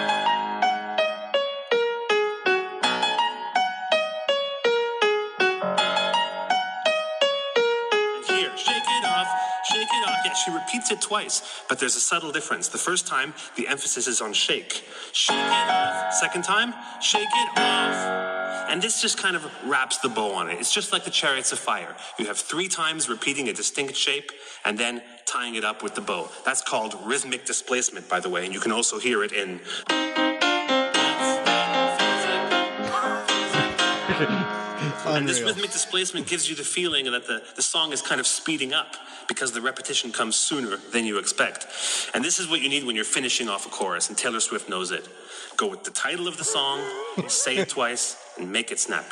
Yeah, she repeats it twice, but there's a subtle difference. The first time, the emphasis is on shake. Shake it off. Second time, shake it off. And this just kind of wraps the bow on it. It's just like the Chariots of Fire. You have 3 times repeating a distinct shape and then tying it up with the bow. That's called rhythmic displacement, by the way, and you can also hear it in... And this rhythmic displacement gives you the feeling that the song is kind of speeding up because the repetition comes sooner than you expect. And this is what you need when you're finishing off a chorus, and Taylor Swift knows it. Go with the title of the song, say it twice, and make it snappy.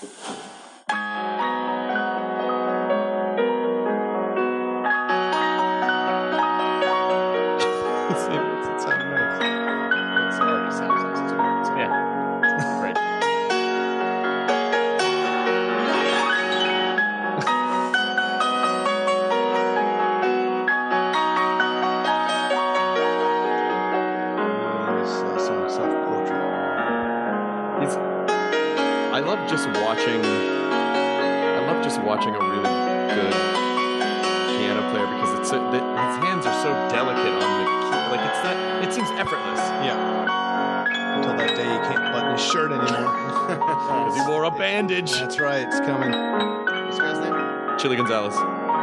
Watching a really good piano player because his hands are so delicate on the key. Like it seems effortless. Yeah. Until that day you can't button his shirt anymore. Because he wore a bandage. That's right, it's coming. What's the guy's name? Chili Gonzalez.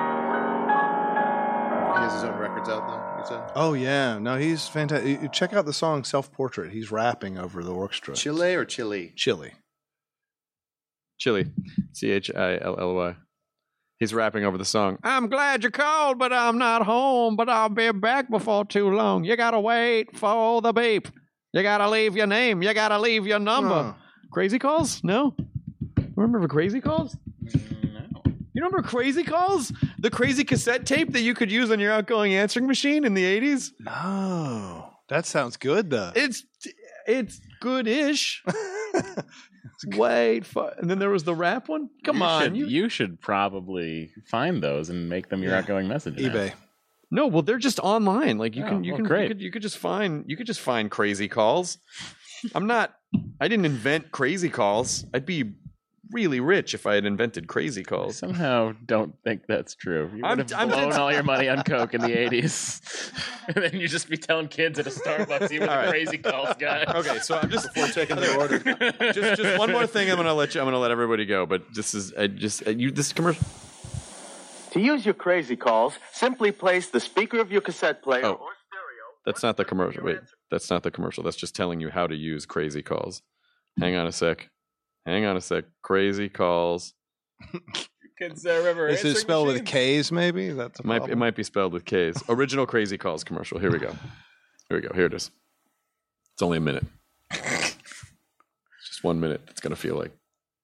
He has his own records out, though, you said? Oh, yeah. No, he's fantastic. Check out the song Self-Portrait. He's rapping over the orchestra. Chile or Chile? Chili. Chili. Chilly. He's rapping over the song. I'm glad you called, but I'm not home, but I'll be back before too long. You gotta wait for the beep. You gotta leave your name. You gotta leave your number. Crazy Calls? No? Remember Crazy Calls? No. You remember Crazy Calls? The crazy cassette tape that you could use on your outgoing answering machine in the 80s? No. That sounds good, though. It's good-ish. Wait for, and then there was the rap one. Come on, you should probably find those and make them your outgoing message. eBay. No, well, they're just online. Like you great. could just find Crazy Calls. I didn't invent Crazy Calls. I'd be really rich if I had invented crazy calls. Somehow don't think that's true. You would have blown all your money on Coke in the 80s. And then you just be telling kids at a Starbucks you were the crazy calls guy. Okay, so I'm just Before taking the order. just one more thing. I'm gonna let everybody go. But this is this commercial. To use your crazy calls, simply place the speaker of your cassette player Oh. or stereo. That's not the commercial. Wait, that's not the commercial. That's just telling you how to use crazy calls. Hang on a sec. Crazy calls. Kids remember Is it answering spelled with machines? K's? Maybe that's a It problem. might be spelled with K's. Original crazy calls commercial. Here we go. Here it is. It's only a minute. It's just 1 minute. It's gonna feel like.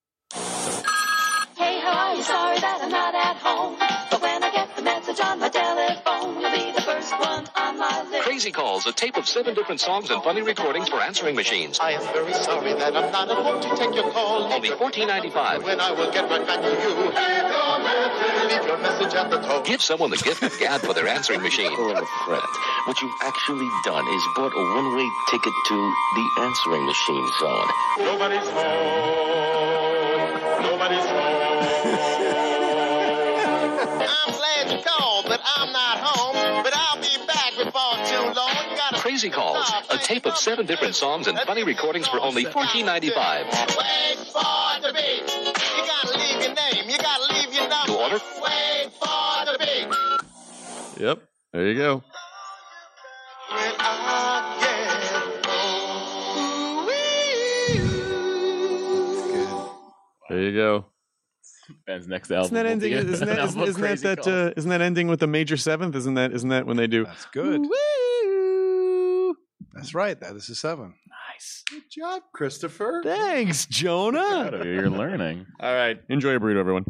Hey, how are you? Sorry that I'm not at home. But when I get the message on my telephone, you'll be the first one on my list. Crazy Calls, a tape of 7 different songs and funny recordings for answering machines. I am very sorry that I'm not at home to take your call. Only $14.95. When I will get right back to you. Leave your message at the tone. Give someone the gift of gab for their answering machine. Calling a friend. What you've actually done is bought a one-way ticket to the answering machine zone. Nobody's home. Nobody's home. I'm glad you called, but I'm not home. But I'll be back before too long. You gotta Crazy Calls, a tape of 7 different songs and funny recordings for only $14.95. wait for the beat. You gotta leave your name. You gotta leave your number. To order? Wait for the beat. Yep. There you go. When I get home. There you go. Ben's next album. Isn't that ending? will be Isn't an that album of isn't Crazy that Calls. isn't that ending with the major seventh? Isn't that when they do? That's good. Woo! That's right. That is a 7. Nice. Good job, Christopher. Thanks, Jonah. You're learning. All right. Enjoy your burrito, everyone.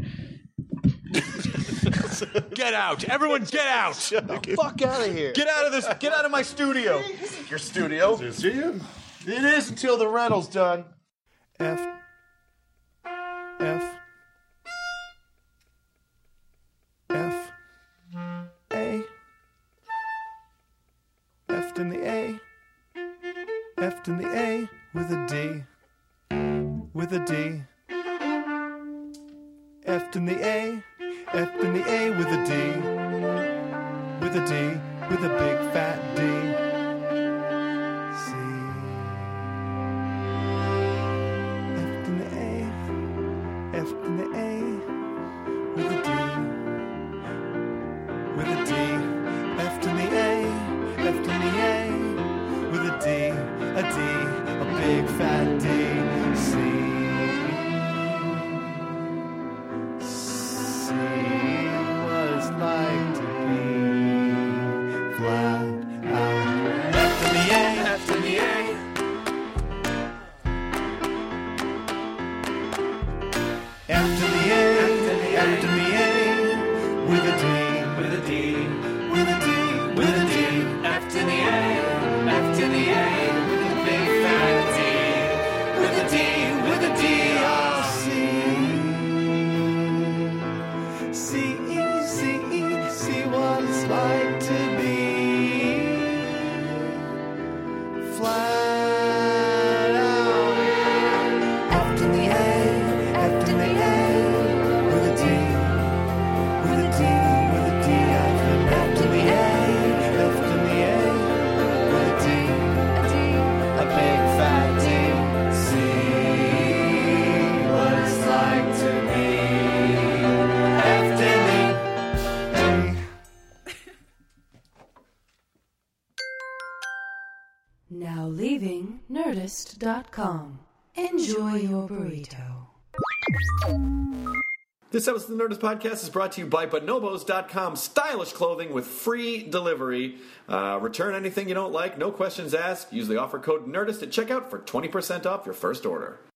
Get out. Everyone get out. Fuck out of here. Get out of this. Get out of my studio. Your studio? It is until the rental's done. F. F. F. A. F in the A. F in the A with a D. With a D. F in the A. F in the A with a D. With a D. With a big fat D. C. F in the A. F in the A. With a D. With a D. F in the A. F in the A. With a D. A D. A big fat D. C. See what it's like to be flat out. After the A, after the A. After the A, after the A, with a D, with a D, with a D, with a D. After the A, after the A, with a big fat D, with a D, with a D. I'll see what it's like to be flat out. After the A, after the A, with a D, with a D, with a D. After the A, after the A, with a D, a big fat D. See what it's like to be after the A. Now leaving Nerdist.com. Enjoy your burrito. This episode of the Nerdist Podcast is brought to you by Bonobos.com. Stylish clothing with free delivery. Return anything you don't like, no questions asked. Use the offer code NERDIST at checkout for 20% off your first order.